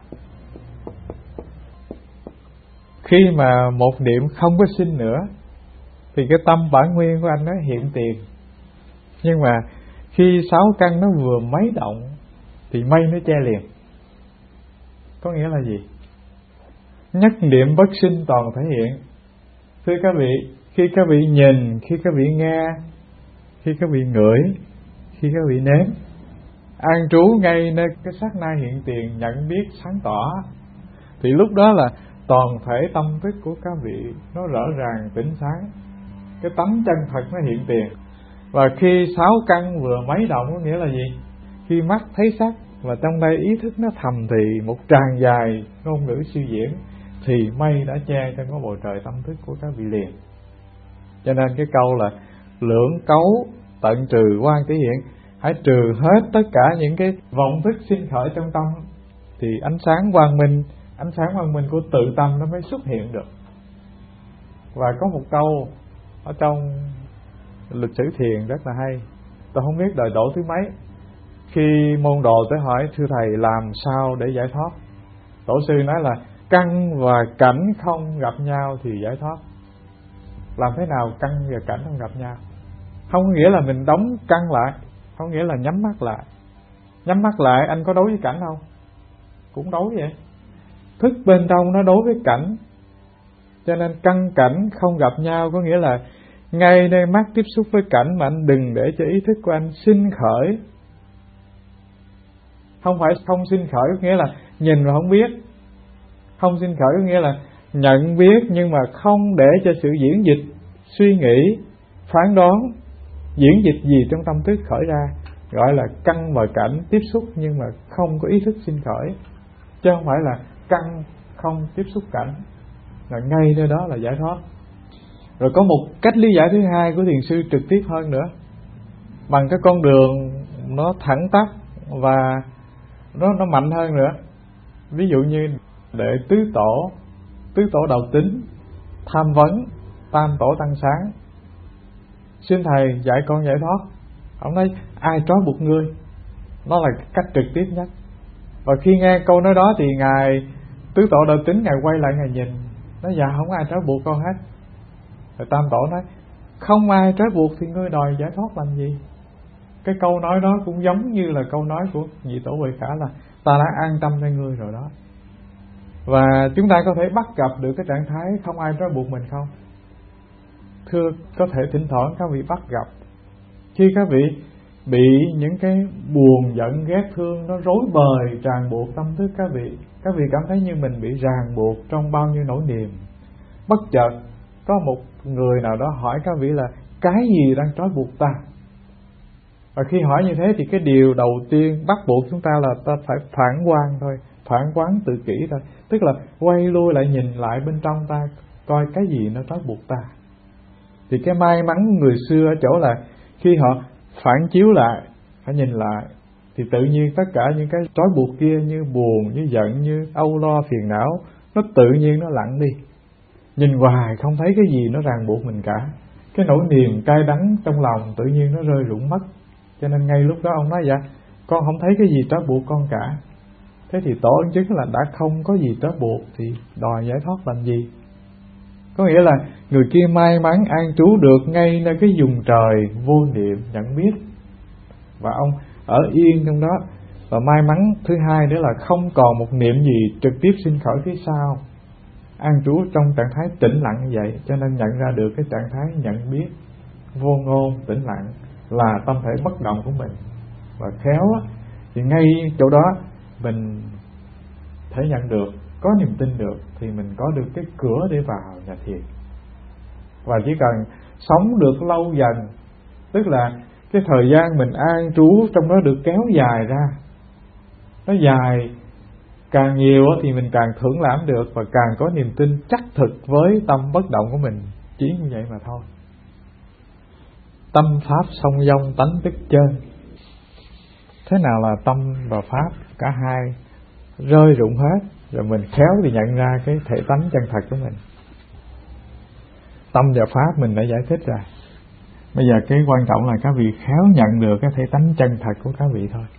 Khi mà một niệm không có sinh nữa thì cái tâm bản nguyên của anh nó hiện tiền. Nhưng mà khi sáu căn nó vừa mấy động thì mây nó che liền. Có nghĩa là gì? Nhất niệm bất sinh toàn thể hiện. Thưa các vị, khi các vị nhìn, khi các vị nghe, khi các vị ngửi, khi các vị nếm, an trú ngay nơi cái sát na hiện tiền, nhận biết sáng tỏ, thì lúc đó là toàn thể tâm thức của các vị nó rõ ràng tỉnh sáng, cái tánh chân thật nó hiện tiền. Và khi sáu căn vừa mấy động có nghĩa là gì? Khi mắt thấy sắc và trong đây ý thức nó thầm thì một tràng dài ngôn ngữ siêu diễn, thì mây đã che trong cái bầu trời tâm thức của các vị liền. Cho nên cái câu là lưỡng cấu tận trừ quan tỷ hiện, hãy trừ hết tất cả những cái vọng thức sinh khởi trong tâm, thì ánh sáng quang minh, ánh sáng quang minh của tự tâm nó mới xuất hiện được. Và có một câu ở trong lịch sử thiền rất là hay, tôi không biết đời Tổ thứ mấy, khi môn đồ tới hỏi thưa thầy làm sao để giải thoát, tổ sư nói là căn và cảnh không gặp nhau thì giải thoát. Làm thế nào căn và cảnh không gặp nhau? Không có nghĩa là mình đóng căn lại, không nghĩa là nhắm mắt lại. Nhắm mắt lại anh có đối với cảnh không? Cũng đối vậy. Thức bên trong nó đối với cảnh. Cho nên căn cảnh không gặp nhau có nghĩa là ngay nơi mắt tiếp xúc với cảnh mà anh đừng để cho ý thức của anh sinh khởi. Không phải không sinh khởi có nghĩa là nhìn mà không biết. Không sinh khởi có nghĩa là nhận biết nhưng mà không để cho sự diễn dịch, suy nghĩ, phán đoán, diễn dịch gì trong tâm thức khởi ra. Gọi là căn và cảnh tiếp xúc nhưng mà không có ý thức sinh khởi. Chứ không phải là căn không tiếp xúc cảnh, là ngay nơi đó là giải thoát. Rồi có một cách lý giải thứ hai của thiền sư trực tiếp hơn nữa, bằng cái con đường nó thẳng tắp và nó nó mạnh hơn nữa. Ví dụ như đệ tứ tổ, tứ tổ đầu tính, tham vấn, tam tổ tăng sáng. Xin thầy dạy con giải thoát. Ông nói ai trói buộc ngươi? Nó là cách trực tiếp nhất. Và khi nghe câu nói đó thì ngài tứ tổ đầu tính ngài quay lại ngài nhìn, nói dạ không ai trói buộc con hết. Rồi tam tổ nói không ai trói buộc thì ngươi đòi giải thoát làm gì? Cái câu nói đó cũng giống như là câu nói của vị tổ Huệ Khả là ta đã an tâm cho ngươi rồi đó. Và chúng ta có thể bắt gặp được cái trạng thái không ai trói buộc mình không? Thưa, có thể thỉnh thoảng các vị bắt gặp. Khi các vị bị những cái buồn, giận, ghét, thương nó rối bời, ràng buộc tâm thức các vị, các vị cảm thấy như mình bị ràng buộc trong bao nhiêu nỗi niềm. Bất chợt có một người nào đó hỏi các vị là cái gì đang trói buộc ta? Và khi hỏi như thế thì cái điều đầu tiên bắt buộc chúng ta là ta phải phản quan thôi, phản quán tự kỷ thôi. Tức là quay lui lại nhìn lại bên trong ta, coi cái gì nó trói buộc ta. Thì cái may mắn người xưa ở chỗ là khi họ phản chiếu lại, phải nhìn lại, thì tự nhiên tất cả những cái trói buộc kia, như buồn, như giận, như âu lo phiền não, nó tự nhiên nó lặng đi. Nhìn hoài không thấy cái gì nó ràng buộc mình cả. Cái nỗi niềm cay đắng trong lòng tự nhiên nó rơi rụng mất. Cho nên ngay lúc đó ông nói dạ, con không thấy cái gì trói buộc con cả. Thế thì tổ ấn chứng là đã không có gì trói buộc thì đòi giải thoát làm gì? Có nghĩa là người kia may mắn an trú được ngay nơi cái vùng trời vô niệm nhận biết, và ông ở yên trong đó. Và may mắn thứ hai nữa là không còn một niệm gì trực tiếp sinh khởi phía sau, an trú trong trạng thái tĩnh lặng như vậy, cho nên nhận ra được cái trạng thái nhận biết vô ngôn tĩnh lặng là tâm thể bất động của mình. Và khéo á, thì ngay chỗ đó mình thể nhận được, có niềm tin được, thì mình có được cái cửa để vào nhà thiền. Và chỉ cần sống được lâu dần, tức là cái thời gian mình an trú trong đó được kéo dài ra, nó dài càng nhiều thì mình càng thưởng lãm được, và càng có niềm tin chắc thực với tâm bất động của mình. Chỉ như vậy mà thôi. Tâm pháp song dong tánh tức chân. Thế nào là tâm và pháp? Cả hai rơi rụng hết, rồi mình khéo thì nhận ra cái thể tánh chân thật của mình. Tâm và pháp mình đã giải thích rồi. Bây giờ cái quan trọng là các vị khéo nhận được cái thể tánh chân thật của các vị thôi.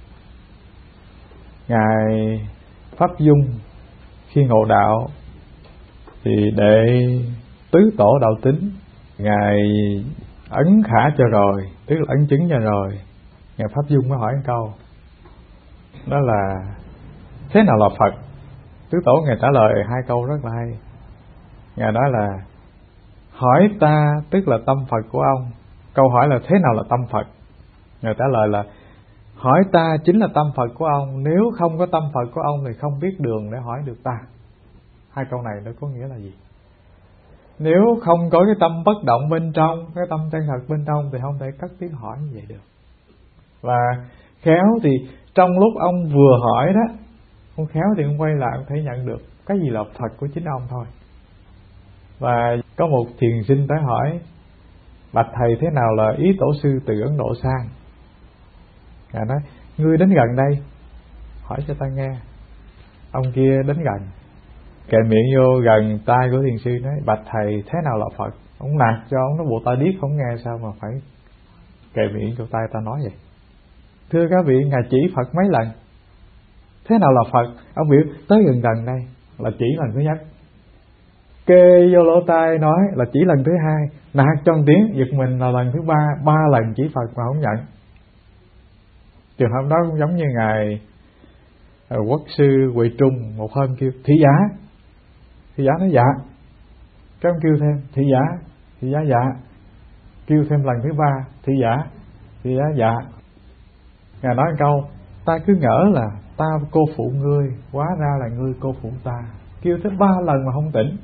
Ngài Pháp Dung khi ngộ đạo thì để tứ tổ đạo tính, Ngài ấn khả cho rồi, tức là ấn chứng cho rồi. Ngài Pháp Dung mới hỏi một câu, đó là thế nào là Phật? Tứ tổ Ngài trả lời hai câu rất là hay. Ngài nói là hỏi ta tức là tâm Phật của ông. Câu hỏi là thế nào là tâm Phật? Ngài trả lời là hỏi ta chính là tâm Phật của ông. Nếu không có tâm Phật của ông thì không biết đường để hỏi được ta. Hai câu này nó có nghĩa là gì? Nếu không có cái tâm bất động bên trong, cái tâm chân thật bên trong, thì không thể cất tiếng hỏi như vậy được. Và khéo thì trong lúc ông vừa hỏi đó, ông khéo thì ông quay lại, ông thấy nhận được cái gì là Phật của chính ông thôi. Và có một thiền sinh tới hỏi, bạch thầy thế nào là ý tổ sư từ Ấn Độ sang? Ngài nói, ngươi đến gần đây, hỏi cho ta nghe. Ông kia đến gần, kề miệng vô gần tai của thiền sư, nói, bạch thầy thế nào là Phật? Ông nạt cho ông, nó bộ tai điếc không nghe sao mà phải kề miệng vô tai ta nói vậy. Thưa các vị, Ngài chỉ Phật mấy lần? Thế nào là Phật? Ông biểu tới gần gần đây là chỉ lần thứ nhất, kê vô lỗ tai nói là chỉ lần thứ hai, nạt cho một tiếng giật mình là lần thứ ba, ba lần chỉ Phật mà không nhận. Trường hợp đó cũng giống như Ngài Quốc sư Huệ Trung một hôm kêu thị giả, thị giả nói dạ, cái ông kêu thêm thị giả, thị giả dạ, kêu thêm lần thứ ba thị giả, thị giả dạ. Ngài nói một câu, ta cứ ngỡ là ta cô phụ ngươi, hóa ra là ngươi cô phụ ta. Kêu tới ba lần mà không tỉnh.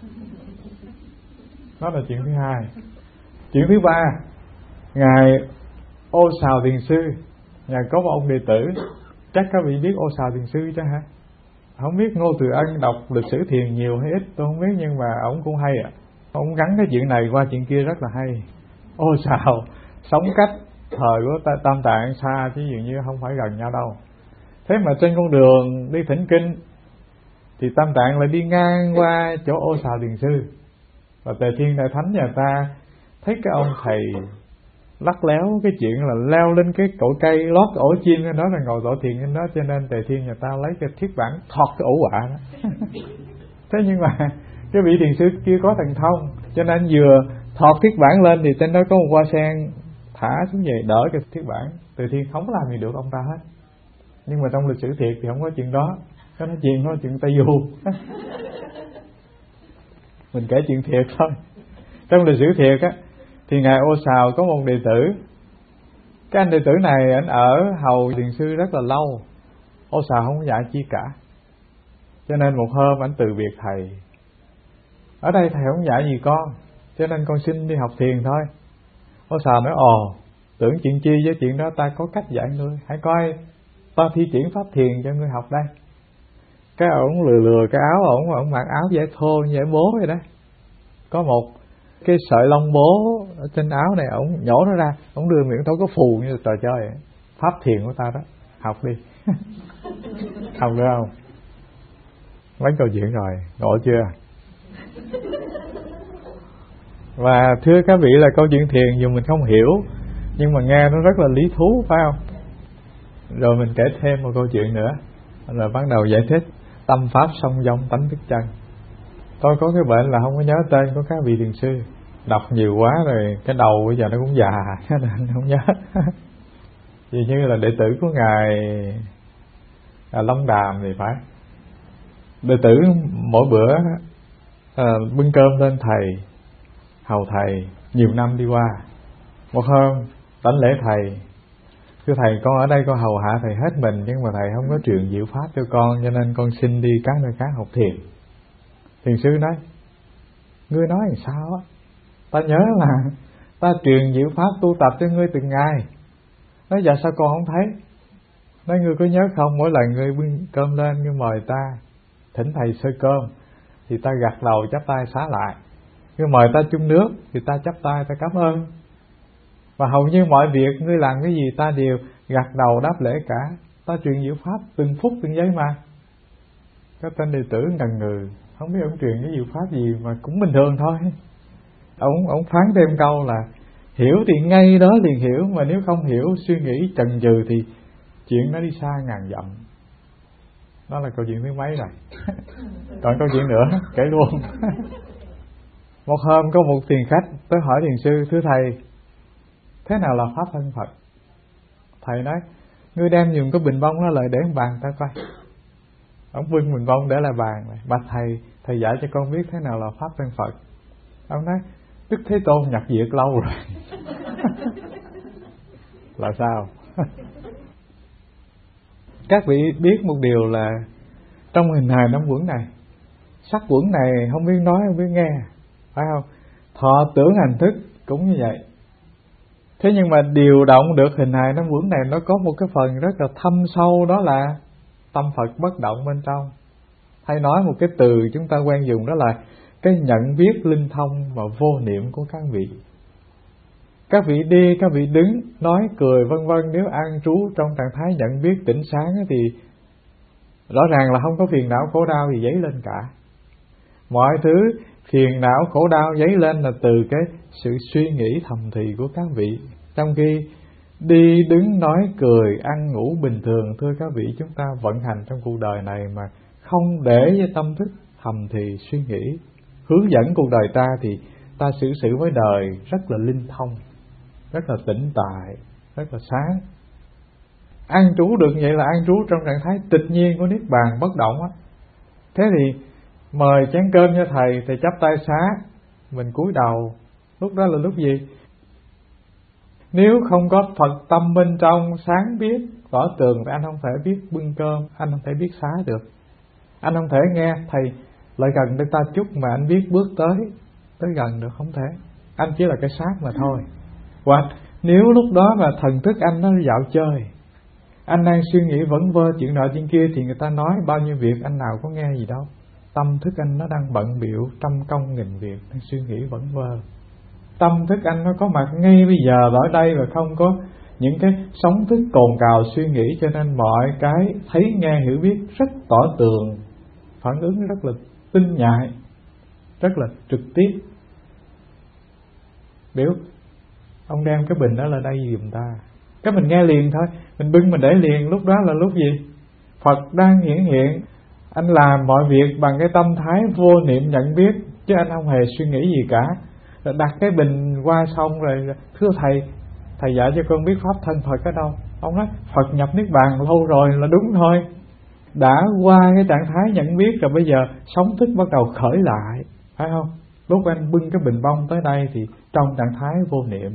Đó là chuyện thứ hai. Chuyện thứ ba, Ngài Ô Sào Thiền Sư, Ngài có một ông đệ tử, chắc các vị biết Ô Sào Thiền Sư chứ hả? Không biết Ngô Từ Ân đọc lịch sử thiền nhiều hay ít tôi không biết, nhưng mà ông cũng hay ạ. À. Ông gắn cái chuyện này qua chuyện kia rất là hay. Ô Sào sống cách thời của Tam Tạng xa chứ dường như không phải gần nhau đâu. Thế mà trên con đường đi thỉnh kinh thì Tam Tạng lại đi ngang qua chỗ Ô Sào Thiền Sư. Và Tề Thiên Đại Thánh nhà ta thấy cái ông thầy lắc léo cái chuyện là leo lên cái cội cây lót cái ổ chim đó là ngồi tọa thiền trên đó, cho nên Tề Thiên nhà ta lấy cái thiết bản thọt cái ổ quạ đó. Thế nhưng mà cái vị thiền sư kia có thần thông, cho nên vừa thọt thiết bản lên thì trên đó có một hoa sen thả xuống về đỡ cái thiết bản. Tề Thiên không làm gì được ông ta hết. Nhưng mà trong lịch sử thiệt thì không có chuyện đó, có nói chuyện có chuyện Tây Du. Mình kể chuyện thiệt thôi. Trong lịch sử thiệt á thì Ngài Ô Sào có một đệ tử. Cái anh đệ tử này anh ở hầu thiền sư rất là lâu. Ô Sào không có dạy chi cả, cho nên một hôm anh từ biệt thầy. Ở đây thầy không dạy gì con, cho nên con xin đi học thiền thôi. Ô Sào nói ồ, tưởng chuyện chi với chuyện đó, ta có cách dạy ngươi, hãy coi ta thi triển pháp thiền cho ngươi học đây. Cái ổng lừa lừa cái áo ổng, ổng mặc áo giải thô giải bố vậy đó. Có một cái sợi lông bố ở trên áo này, ổng nhổ nó ra, ổng đưa miệng thôi có phù như trò chơi. Pháp thiền của ta đó, học đi. Học được không? Mấy câu chuyện rồi, ngộ chưa? Và thưa các vị là câu chuyện thiền dù mình không hiểu, nhưng mà nghe nó rất là lý thú, phải không? Rồi mình kể thêm một câu chuyện nữa, rồi bắt đầu giải thích tâm pháp song dong tánh thức chân. Tôi có cái bệnh là không có nhớ tên của các vị thiền sư, đọc nhiều quá rồi cái đầu bây giờ nó cũng già nên không nhớ. Vì như là đệ tử của ngài à, Long Đàm thì phải, đệ tử mỗi bữa à, bưng cơm lên thầy, hầu thầy nhiều năm đi qua. Một hôm đảnh lễ thầy, thưa thầy, con ở đây con hầu hạ thầy hết mình, nhưng mà thầy không có truyền diệu pháp cho con, cho nên con xin đi các nơi khác học thiền. Thiền sư nói, ngươi nói làm sao á? Ta nhớ là ta truyền diệu pháp tu tập cho ngươi từng ngày. Nói dạ sao con không thấy? Nói ngươi có nhớ không, mỗi lần ngươi bưng cơm lên, ngươi mời ta, thỉnh thầy xơi cơm, thì ta gật đầu chắp tay xá lại. Ngươi mời ta chung nước thì ta chắp tay ta cảm ơn. Và hầu như mọi việc ngươi làm cái gì ta đều gật đầu đáp lễ cả. Ta truyền diệu pháp từng phút từng giây mà. Các tên đệ tử ngần ngừ, không biết ông truyền cái diệu pháp gì mà cũng bình thường thôi. Ông ông phán thêm câu là hiểu thì ngay đó liền hiểu, mà nếu không hiểu suy nghĩ chần chừ thì chuyện nó đi xa ngàn dặm. Đó là câu chuyện thứ mấy rồi. Còn câu chuyện nữa kể luôn. Một hôm có một thiền khách tới hỏi thiền sư, thưa thầy, thế nào là pháp thân Phật? Thầy nói, ngươi đem dùng cái bình bông đó lại để bàn ta coi. Ông bưng bình bông để lại bàn này. Bạch thầy, thầy dạy cho con biết thế nào là pháp thân Phật. Ông nói, Đức Thế Tôn nhập diệt lâu rồi. Là sao? Các vị biết một điều là trong hình hài năm quẩn này, sắc quẩn này không biết nói không biết nghe, phải không? Thọ tưởng hành thức cũng như vậy. Thế nhưng mà điều động được hình hài năm quẩn này nó có một cái phần rất là thâm sâu, đó là tâm Phật bất động bên trong. Hay nói một cái từ chúng ta quen dùng, đó là cái nhận biết linh thông và vô niệm của các vị. Các vị đi, các vị đứng, nói, cười vân vân, nếu an trú trong trạng thái nhận biết tỉnh sáng thì rõ ràng là không có phiền não khổ đau gì dấy lên cả. Mọi thứ phiền não khổ đau dấy lên là từ cái sự suy nghĩ thầm thì của các vị. Trong khi đi, đứng, nói, cười, ăn, ngủ bình thường, thưa các vị, chúng ta vận hành trong cuộc đời này mà không để với tâm thức thầm thì suy nghĩ hướng dẫn cuộc đời ta, thì ta xử sự với đời rất là linh thông, rất là tĩnh tại, rất là sáng. An trú được vậy là an trú trong trạng thái tịch nhiên của niết bàn bất động á. Thế thì mời chén cơm cho thầy, thầy chắp tay xá, mình cúi đầu, lúc đó là lúc gì? Nếu không có Phật tâm bên trong sáng biết tỏ tường thì anh không thể biết bưng cơm, anh không thể biết xá được. Anh không thể nghe thầy lại gần để ta chút mà anh biết bước tới tới gần được, không thể. Anh chỉ là cái xác mà thôi. Hoặc nếu lúc đó mà thần thức anh nó dạo chơi, anh đang suy nghĩ vẩn vơ chuyện nọ chuyện kia, thì người ta nói bao nhiêu việc anh nào có nghe gì đâu. Tâm thức anh nó đang bận bịu trăm công nghìn việc, đang suy nghĩ vẩn vơ. Tâm thức anh nó có mặt ngay bây giờ ở đây, và không có những cái sóng thức cồn cào suy nghĩ, cho nên mọi cái thấy nghe hiểu biết rất tỏ tường, phản ứng rất là tinh nhạy, rất là trực tiếp. Biểu ông đem cái bình đó là đây giùm ta, cái mình nghe liền thôi, mình bưng mình để liền. Lúc đó là lúc gì? Phật đang hiển hiện. Anh làm mọi việc bằng cái tâm thái vô niệm nhận biết, chứ anh không hề suy nghĩ gì cả. Rồi đặt cái bình qua xong rồi, thưa thầy, thầy dạy cho con biết pháp thân Phật ở đâu? Ông nói Phật nhập niết bàn lâu rồi, là đúng thôi. Đã qua cái trạng thái nhận biết rồi, bây giờ sóng thức bắt đầu khởi lại, phải không? Lúc anh bưng cái bình bông tới đây thì trong trạng thái vô niệm.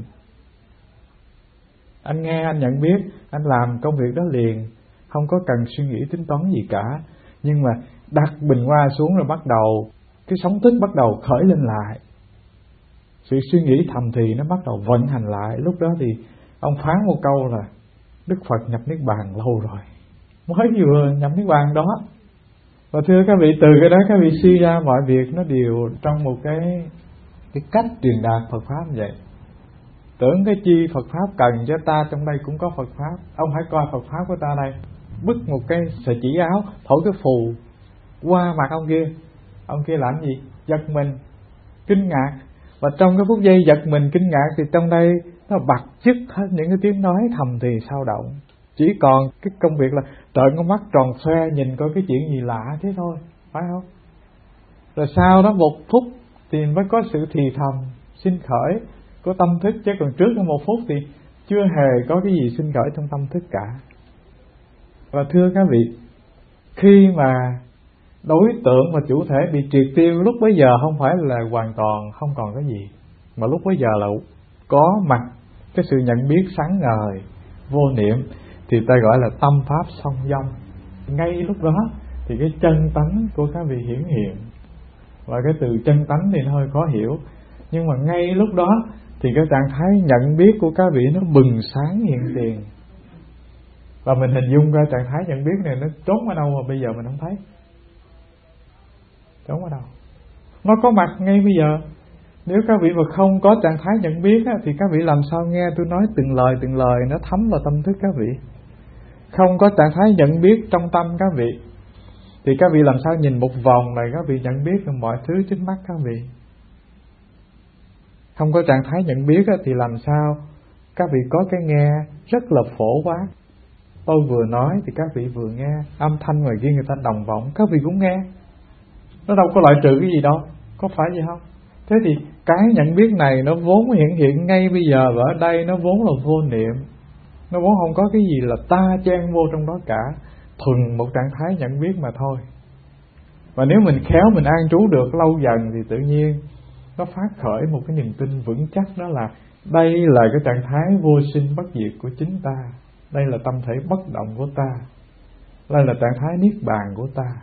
Anh nghe, anh nhận biết, anh làm công việc đó liền, không có cần suy nghĩ tính toán gì cả. Nhưng mà đặt bình hoa xuống rồi bắt đầu cái sóng thức bắt đầu khởi lên lại, sự suy nghĩ thầm thì nó bắt đầu vận hành lại. Lúc đó thì ông phán một câu là Đức Phật nhập niết bàn lâu rồi, mới vừa nhập niết bàn đó. Và thưa các vị, từ cái đó các vị suy ra mọi việc nó đều trong một cái cái cách truyền đạt Phật Pháp như vậy. Tưởng cái chi Phật Pháp cần cho ta, trong đây cũng có Phật Pháp. Ông hãy coi Phật Pháp của ta đây, bứt một cái sợi chỉ áo, thổi cái phù qua mặt ông kia. Ông kia làm gì? Giật mình, kinh ngạc. Và trong cái phút giây giật mình, kinh ngạc thì trong đây nó bật dứt hết những cái tiếng nói thầm thì sao động. Chỉ còn cái công việc là trợn con mắt tròn xoe nhìn coi cái chuyện gì lạ thế thôi, phải không? Rồi sau đó một phút thì mới có sự thì thầm sinh khởi của tâm thức, chứ còn trước đó một phút thì chưa hề có cái gì sinh khởi trong tâm thức cả. Và thưa các vị, khi mà đối tượng và chủ thể bị triệt tiêu, lúc bấy giờ không phải là hoàn toàn không còn cái gì, mà lúc bấy giờ là có mặt cái sự nhận biết sáng ngời vô niệm, thì ta gọi là tâm pháp song dong. Ngay lúc đó thì cái chân tánh của các vị hiển hiện. Và cái từ chân tánh thì nó hơi khó hiểu, nhưng mà ngay lúc đó thì cái trạng thái nhận biết của các vị nó bừng sáng hiện tiền. Và mình hình dung ra trạng thái nhận biết này nó trốn ở đâu mà bây giờ mình không thấy. Trốn ở đâu? Nó có mặt ngay bây giờ. Nếu các vị mà không có trạng thái nhận biết á, thì các vị làm sao nghe tôi nói từng lời từng lời nó thấm vào tâm thức các vị. Không có trạng thái nhận biết trong tâm các vị thì các vị làm sao nhìn một vòng này các vị nhận biết được mọi thứ trước mắt các vị. Không có trạng thái nhận biết á, thì làm sao các vị có cái nghe rất là phổ quát. Tôi vừa nói thì các vị vừa nghe, âm thanh ngoài kia người ta đồng vọng các vị cũng nghe. Nó đâu có loại trừ cái gì đâu, có phải vậy không? Thế thì cái nhận biết này nó vốn hiện hiện ngay bây giờ, và ở đây nó vốn là vô niệm. Nó vốn không có cái gì là ta chen vô trong đó cả, thuần một trạng thái nhận biết mà thôi. Và nếu mình khéo mình an trú được lâu dần thì tự nhiên nó phát khởi một cái niềm tin vững chắc, đó là đây là cái trạng thái vô sinh bất diệt của chính ta, đây là tâm thể bất động của ta, đây là trạng thái niết bàn của ta.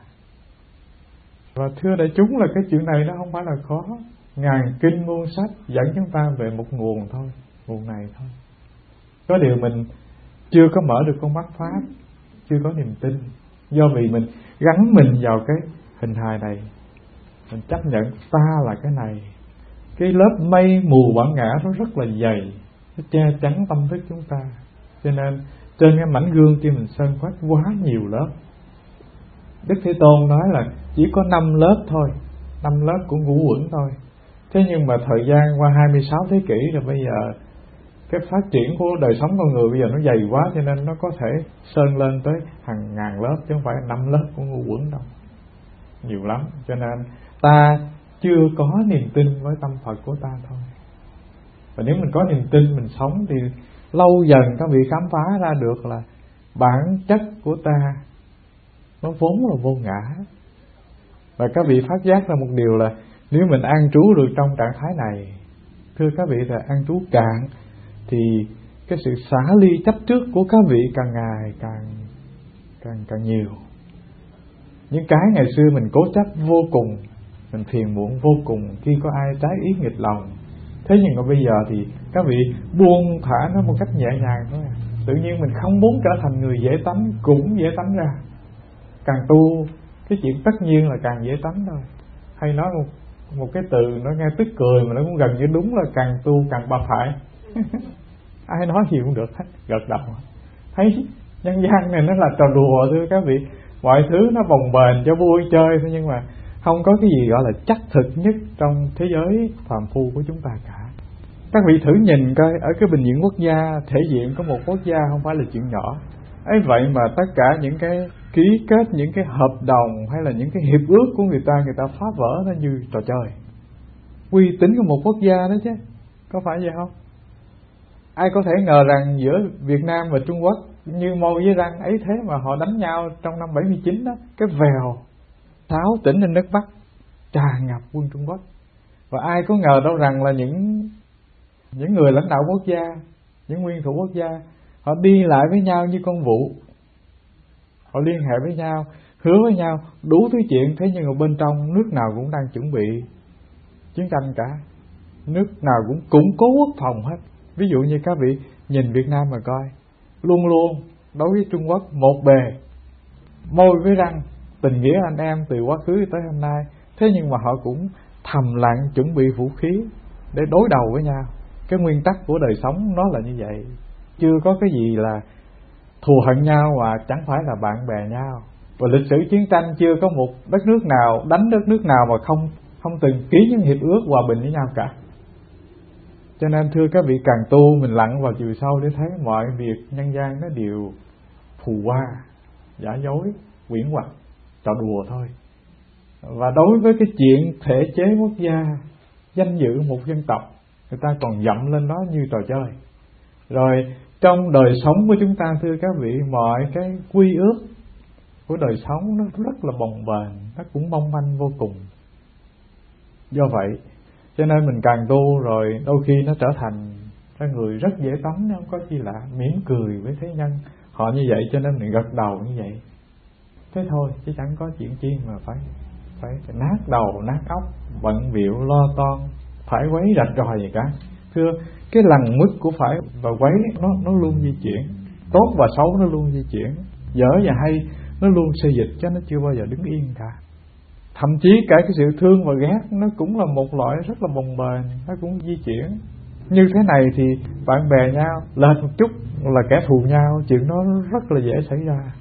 Và thưa đại chúng là cái chuyện này nó không phải là khó. Ngàn kinh muôn sách dẫn chúng ta về một nguồn thôi, nguồn này thôi. Có điều mình chưa có mở được con mắt pháp, chưa có niềm tin, do vì mình gắn mình vào cái hình hài này, mình chấp nhận ta là cái này. Cái lớp mây mù bản ngã nó rất là dày, nó che chắn tâm thức chúng ta, cho nên trên cái mảnh gương kia mình sơn khoét quá nhiều lớp. Đức Thế Tôn nói là chỉ có năm lớp thôi, năm lớp của ngũ uẩn thôi. Thế nhưng mà thời gian qua hai mươi sáu thế kỷ rồi, bây giờ cái phát triển của đời sống con người bây giờ nó dày quá, cho nên nó có thể sơn lên tới hàng ngàn lớp, chứ không phải năm lớp của ngũ uẩn đâu, nhiều lắm. Cho nên ta chưa có niềm tin với tâm Phật của ta thôi. Và nếu mình có niềm tin, mình sống thì lâu dần các vị khám phá ra được là bản chất của ta nó vốn là vô ngã. Và các vị phát giác ra một điều là nếu mình an trú được trong trạng thái này, thưa các vị, là an trú cạn, thì cái sự xả ly chấp trước của các vị càng ngày càng càng càng nhiều. Những cái ngày xưa mình cố chấp vô cùng, mình phiền muộn vô cùng khi có ai trái ý nghịch lòng, thế nhưng mà bây giờ thì các vị buông thả nó một cách nhẹ nhàng thôi. Tự nhiên mình không muốn trở thành người dễ tánh cũng dễ tánh ra. Càng tu cái chuyện tất nhiên là càng dễ tánh thôi. Hay nói một một cái từ nó nghe tức cười mà nó cũng gần như đúng là càng tu càng ba phải. Ai nói gì cũng được hết, gật đầu. Thấy nhân gian này nó là trò đùa thưa các vị, mọi thứ nó bồng bềnh cho vui chơi thôi, nhưng mà không có cái gì gọi là chắc thực nhất trong thế giới phàm phu của chúng ta cả. Các vị thử nhìn coi, ở cái bình diện quốc gia, thể diện của một quốc gia không phải là chuyện nhỏ. Ấy vậy mà tất cả những cái ký kết, những cái hợp đồng hay là những cái hiệp ước của người ta, người ta phá vỡ nó như trò chơi. Uy tín của một quốc gia đó chứ, có phải vậy không? Ai có thể ngờ rằng giữa Việt Nam và Trung Quốc như môi với răng ấy, thế mà họ đánh nhau trong năm bảy mươi chín đó, cái vèo sáu tỉnh trên đất Bắc tràn ngập quân Trung Quốc. Và ai có ngờ đâu rằng là những những người lãnh đạo quốc gia, những nguyên thủ quốc gia, họ đi lại với nhau như con vụ, họ liên hệ với nhau, hứa với nhau đủ thứ chuyện, thế nhưng ở bên trong nước nào cũng đang chuẩn bị chiến tranh cả, nước nào cũng củng cố quốc phòng hết. Ví dụ như các vị nhìn Việt Nam mà coi, luôn luôn đối với Trung Quốc một bề, môi với răng, tình nghĩa anh em từ quá khứ tới hôm nay, thế nhưng mà họ cũng thầm lặng chuẩn bị vũ khí để đối đầu với nhau. Cái nguyên tắc của đời sống nó là như vậy. Chưa có cái gì là thù hận nhau và chẳng phải là bạn bè nhau. Và lịch sử chiến tranh chưa có một đất nước nào đánh đất nước nào mà không không từng ký những hiệp ước hòa bình với nhau cả. Cho nên thưa các vị, càng tu mình lặn vào chiều sâu để thấy mọi việc nhân gian nó đều phù hoa, giả dối, quyển hoặc, trò đùa thôi. Và đối với cái chuyện thể chế quốc gia, danh dự một dân tộc, người ta còn dậm lên đó như trò chơi. Rồi trong đời sống của chúng ta thưa các vị, mọi cái quy ước của đời sống nó rất là bồng bềnh, nó cũng mong manh vô cùng. Do vậy cho nên mình càng tu rồi đôi khi nó trở thành cái người rất dễ tánh, không có chi lạ, mỉm cười với thế nhân. Họ như vậy cho nên mình gật đầu như vậy. Thế thôi, chứ chẳng có chuyện chi mà phải phải nát đầu, nát óc, bận bịu lo toan, phải quấy rạch ròi gì cả. Thưa, cái lằn mức của phải và quấy nó nó luôn di chuyển, tốt và xấu nó luôn di chuyển, dở và hay nó luôn xê dịch, chứ nó chưa bao giờ đứng yên cả. Thậm chí cả cái sự thương và ghét nó cũng là một loại rất là bồng bềnh, nó cũng di chuyển. Như thế này thì bạn bè nhau, lên một chút là kẻ thù nhau, chuyện đó rất là dễ xảy ra.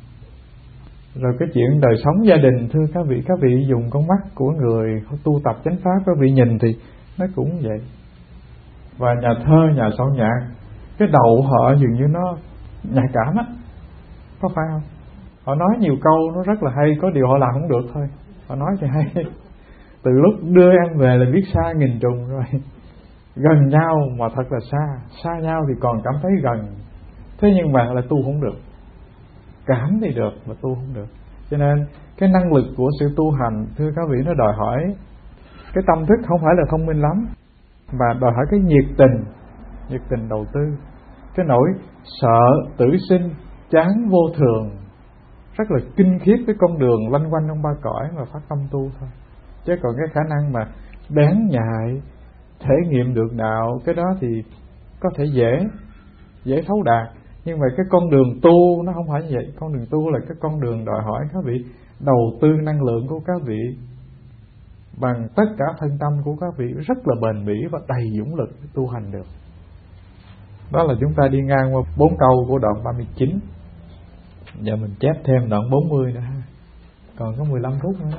Rồi cái chuyện đời sống gia đình thưa các vị, các vị dùng con mắt của người tu tập chánh pháp, các vị nhìn thì nó cũng vậy. Và nhà thơ, nhà soạn nhạc, cái đầu họ dường như nó nhạy cảm á, có phải không? Họ nói nhiều câu nó rất là hay, có điều họ làm không được thôi. Họ nói thì hay, từ lúc đưa em về là biết xa nghìn trùng rồi. Gần nhau mà thật là xa, xa nhau thì còn cảm thấy gần. Thế nhưng mà là tu không được. Cảm thì được mà tu không được. Cho nên cái năng lực của sự tu hành thưa các vị, nó đòi hỏi cái tâm thức không phải là thông minh lắm, mà đòi hỏi cái nhiệt tình, nhiệt tình đầu tư. Cái nỗi sợ tử sinh chán vô thường, rất là kinh khiếp cái con đường loanh quanh trong ba cõi mà phát tâm tu thôi. Chứ còn cái khả năng mà bén nhạy thể nghiệm được đạo, cái đó thì có thể dễ dễ thấu đạt. Nhưng mà cái con đường tu nó không phải như vậy. Con đường tu là cái con đường đòi hỏi các vị đầu tư năng lượng của các vị bằng tất cả thân tâm của các vị rất là bền bỉ và đầy dũng lực để tu hành được. Đó là chúng ta đi ngang qua bốn câu của đoạn ba mươi chín. Giờ mình chép thêm đoạn bốn mươi nữa ha. Còn có mười lăm phút nữa.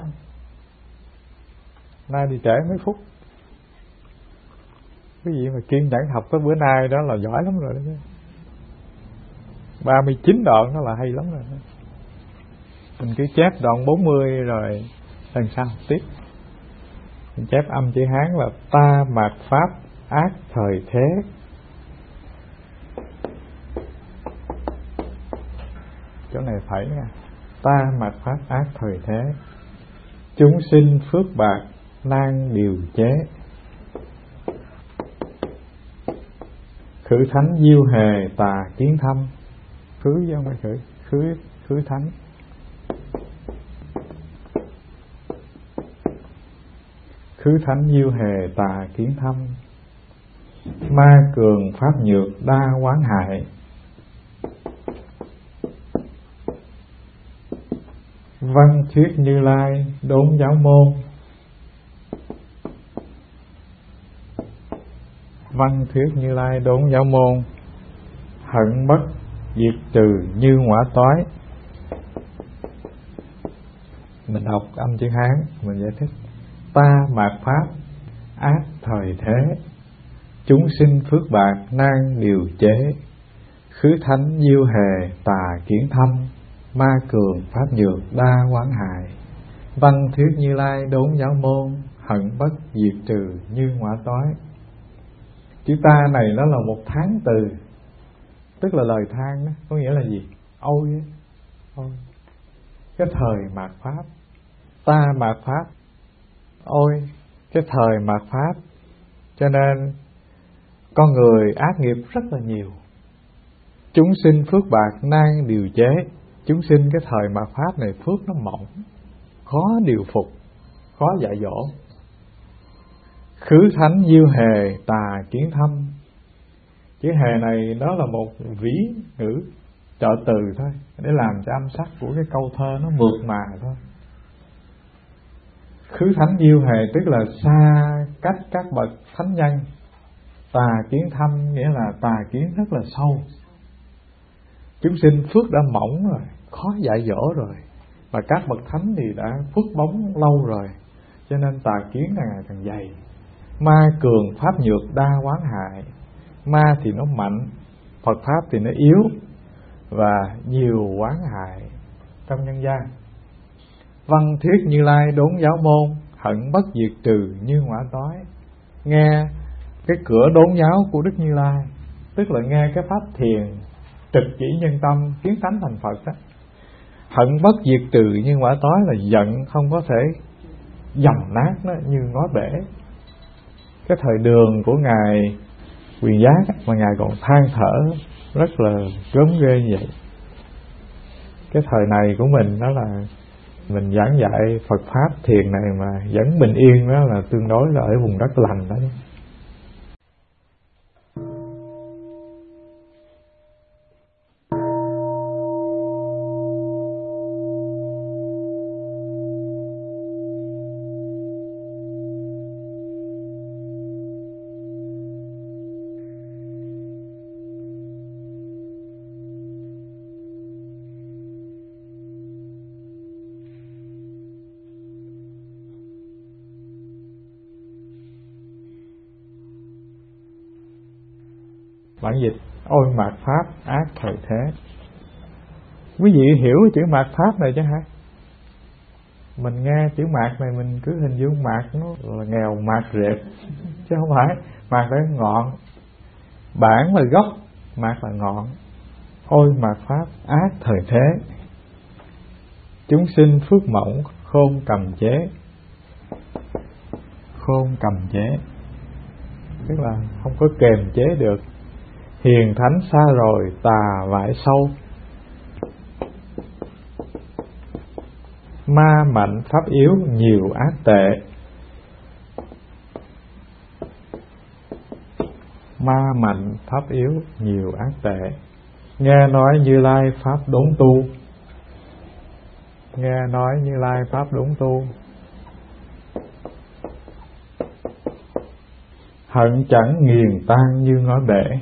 Nay thì trễ mấy phút. Cái gì mà kiên nhẫn học tới bữa nay đó là giỏi lắm rồi đó chứ. ba mươi chín đoạn đó là hay lắm rồi đó. Mình cứ chép đoạn bốn mươi rồi lần sau tiếp. Mình chép âm chữ Hán là ta mạt pháp ác thời thế. Chỗ này phải nha. Ta mạt pháp ác thời thế, chúng sinh phước bạc nan điều chế. Khử thánh diêu hề tà kiến thâm. Khứ chứ không phải khử, khứ, khứ thánh. Khứ thánh diêu hề tà kiến thâm, ma cường pháp nhược đa quán hại. Văn thuyết Như Lai đốn giáo môn. Văn thuyết Như Lai đốn giáo môn, hận bất diệt trừ như ngõa toái. Mình học âm chữ Hán, mình giải thích. Ta mạt pháp ác thời thế, chúng sinh phước bạc nan điều chế. Khứ thánh diêu hề tà kiến thâm, ma cường pháp nhược đa quán hại. Văn thuyết Như Lai đốn giáo môn, hận bất diệt trừ như ngõa toái. Chữ ta này nó là một tháng từ, tức là lời than đó. Có nghĩa là gì? Ôi ấy. Ôi. Cái thời mạt pháp, ta mạt pháp, ôi cái thời mạt pháp. Cho nên con người ác nghiệp rất là nhiều, chúng sinh phước bạc nan điều chế. Chúng sinh cái thời mạt pháp này phước nó mỏng, khó điều phục, khó dạy dỗ. Khứ thánh diêu hề tà kiến thâm. Chữ hề này đó là một ví ngữ trợ từ thôi, để làm cho âm sắc của cái câu thơ nó mượt mà thôi. Khứ thánh diêu hề tức là xa cách các bậc thánh nhân. Tà kiến thâm nghĩa là tà kiến rất là sâu. Chúng sinh phước đã mỏng rồi, khó dạy dỗ rồi, và các bậc thánh thì đã phước bóng lâu rồi, cho nên tà kiến càng ngày càng dày. Ma cường pháp nhược đa quán hại. Ma thì nó mạnh, Phật pháp thì nó yếu, và nhiều quán hại trong nhân gian. Văn thuyết Như Lai đốn giáo môn, hận bất diệt trừ như ngõa tối. Nghe cái cửa đốn giáo của Đức Như Lai, tức là nghe cái pháp thiền trực chỉ nhân tâm kiến tánh thành Phật đó. Hận bất diệt trừ như ngõa tối là giận không có thể dầm nát nó như ngói bể. Cái thời Đường của ngài Quyền Giác mà ngài còn than thở rất là gớm ghê như vậy. Cái thời này của mình đó là mình giảng dạy Phật pháp thiền này mà vẫn bình yên, đó là tương đối là ở vùng đất lành đó. Bản dịch: ôi mạt pháp ác thời thế. Quý vị hiểu chữ mạt pháp này chứ hả? Mình nghe chữ mạt này mình cứ hình dung mạt nó là nghèo mạt rệp, chứ không phải. Mạt là ngọn, bản là gốc, mạt là ngọn. Ôi mạt pháp ác thời thế, chúng sinh phước mỏng khôn cầm chế. Khôn cầm chế tức là không có kềm chế được. Hiền thánh xa rồi tà vải sâu. Ma mạnh pháp yếu nhiều ác tệ. Ma mạnh pháp yếu nhiều ác tệ. Nghe nói Như Lai pháp đốn tu. Nghe nói Như Lai pháp đốn tu. Hận chẳng nghiền tan như ngói bể.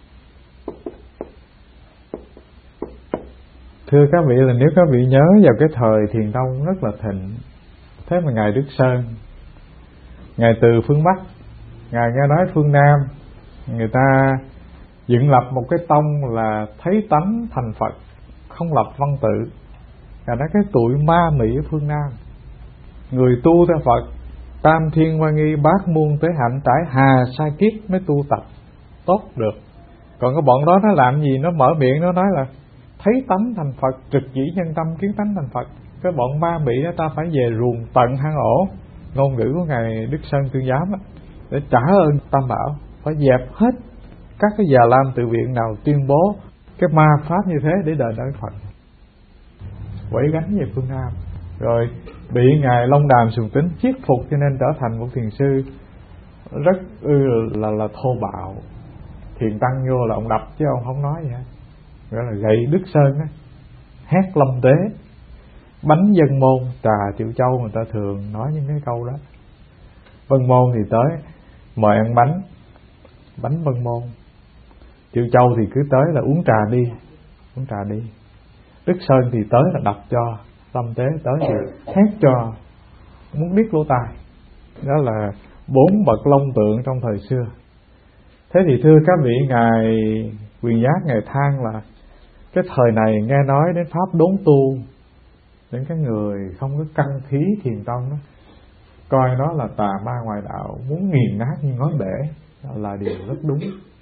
Thưa các vị, là nếu các vị nhớ vào cái thời Thiền Tông rất là thịnh, thế mà ngài Đức Sơn, ngài từ phương Bắc, ngài nghe nói phương Nam người ta dựng lập một cái tông là thấy tánh thành Phật, không lập văn tự. Ngài nói cái tụi ma mị ở phương Nam, người tu theo Phật tam thiên hoa nghi bát muôn tế hạnh trải hà sa kiếp mới tu tập tốt được. Còn cái bọn đó nó làm gì? Nó mở miệng nó nói là thấy tánh thành Phật, trực chỉ nhân tâm kiến tánh thành Phật. Cái bọn ma mị đó ta phải về ruồng tận hang ổ, ngôn ngữ của ngài Đức Sơn Tuyên Giám đó, để trả ơn Tam Bảo. Phải dẹp hết các cái già lam tự viện nào tuyên bố cái ma pháp như thế để đền ơn Phật, quẩy gánh về phương Nam. Rồi bị ngài Long Đàm Sùng Tính chiết phục cho nên trở thành một thiền sư rất ư là, là thô bạo. Thiền tăng vô là ông đập chứ ông không nói gì hết. Gọi là gậy Đức Sơn á, hét lâm tế, bánh dân môn. Trà Triệu Châu người ta thường nói những cái câu đó. Vân Môn thì tới mời ăn bánh, bánh Vân Môn. Triệu Châu thì cứ tới là uống trà đi, uống trà đi. Đức Sơn thì tới là đập cho, lâm tế tới thì hét cho, muốn biết lỗ tai. Đó là bốn bậc long tượng trong thời xưa. Thế thì thưa các vị, ngài Quyền Giác ngài than là cái thời này nghe nói đến pháp đốn tu, đến cái người không có căn khí thiền tông đó, coi nó là tà ma ngoại đạo, muốn nghiền nát như ngói bể, đó là điều rất đúng.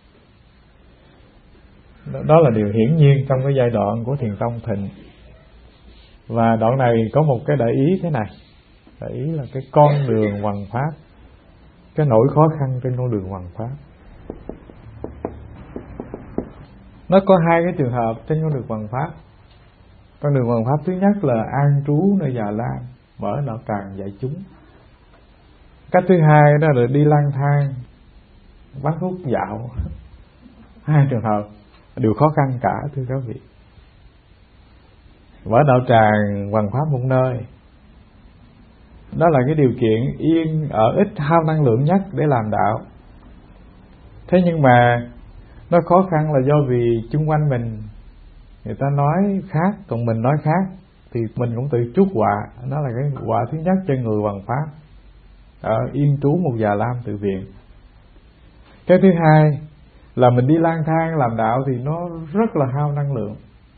Đó là điều hiển nhiên trong cái giai đoạn của thiền tông thịnh. Và đoạn này có một cái đại ý thế này. Đại ý là cái con đường hoằng pháp, cái nỗi khó khăn trên con đường hoằng pháp. Nó có hai cái trường hợp trên con đường hoằng pháp. Con đường hoằng pháp thứ nhất là an trú nơi già lam, mở đạo tràng dạy chúng. Cách thứ hai đó là đi lang thang bán thuốc dạo. Hai trường hợp đều khó khăn cả thưa các vị. Mở đạo tràng hoằng pháp một nơi, Đó là cái điều kiện yên ở ít hao năng lượng nhất để làm đạo. Thế nhưng mà nó khó khăn là do vì chung quanh mình người ta nói khác, còn mình nói khác, thì mình cũng tự chuốc họa. Nó là cái họa thứ nhất cho người hoằng pháp ở yên trú một già lam tự viện. Cái thứ hai là mình đi lang thang làm đạo thì nó rất là hao năng lượng.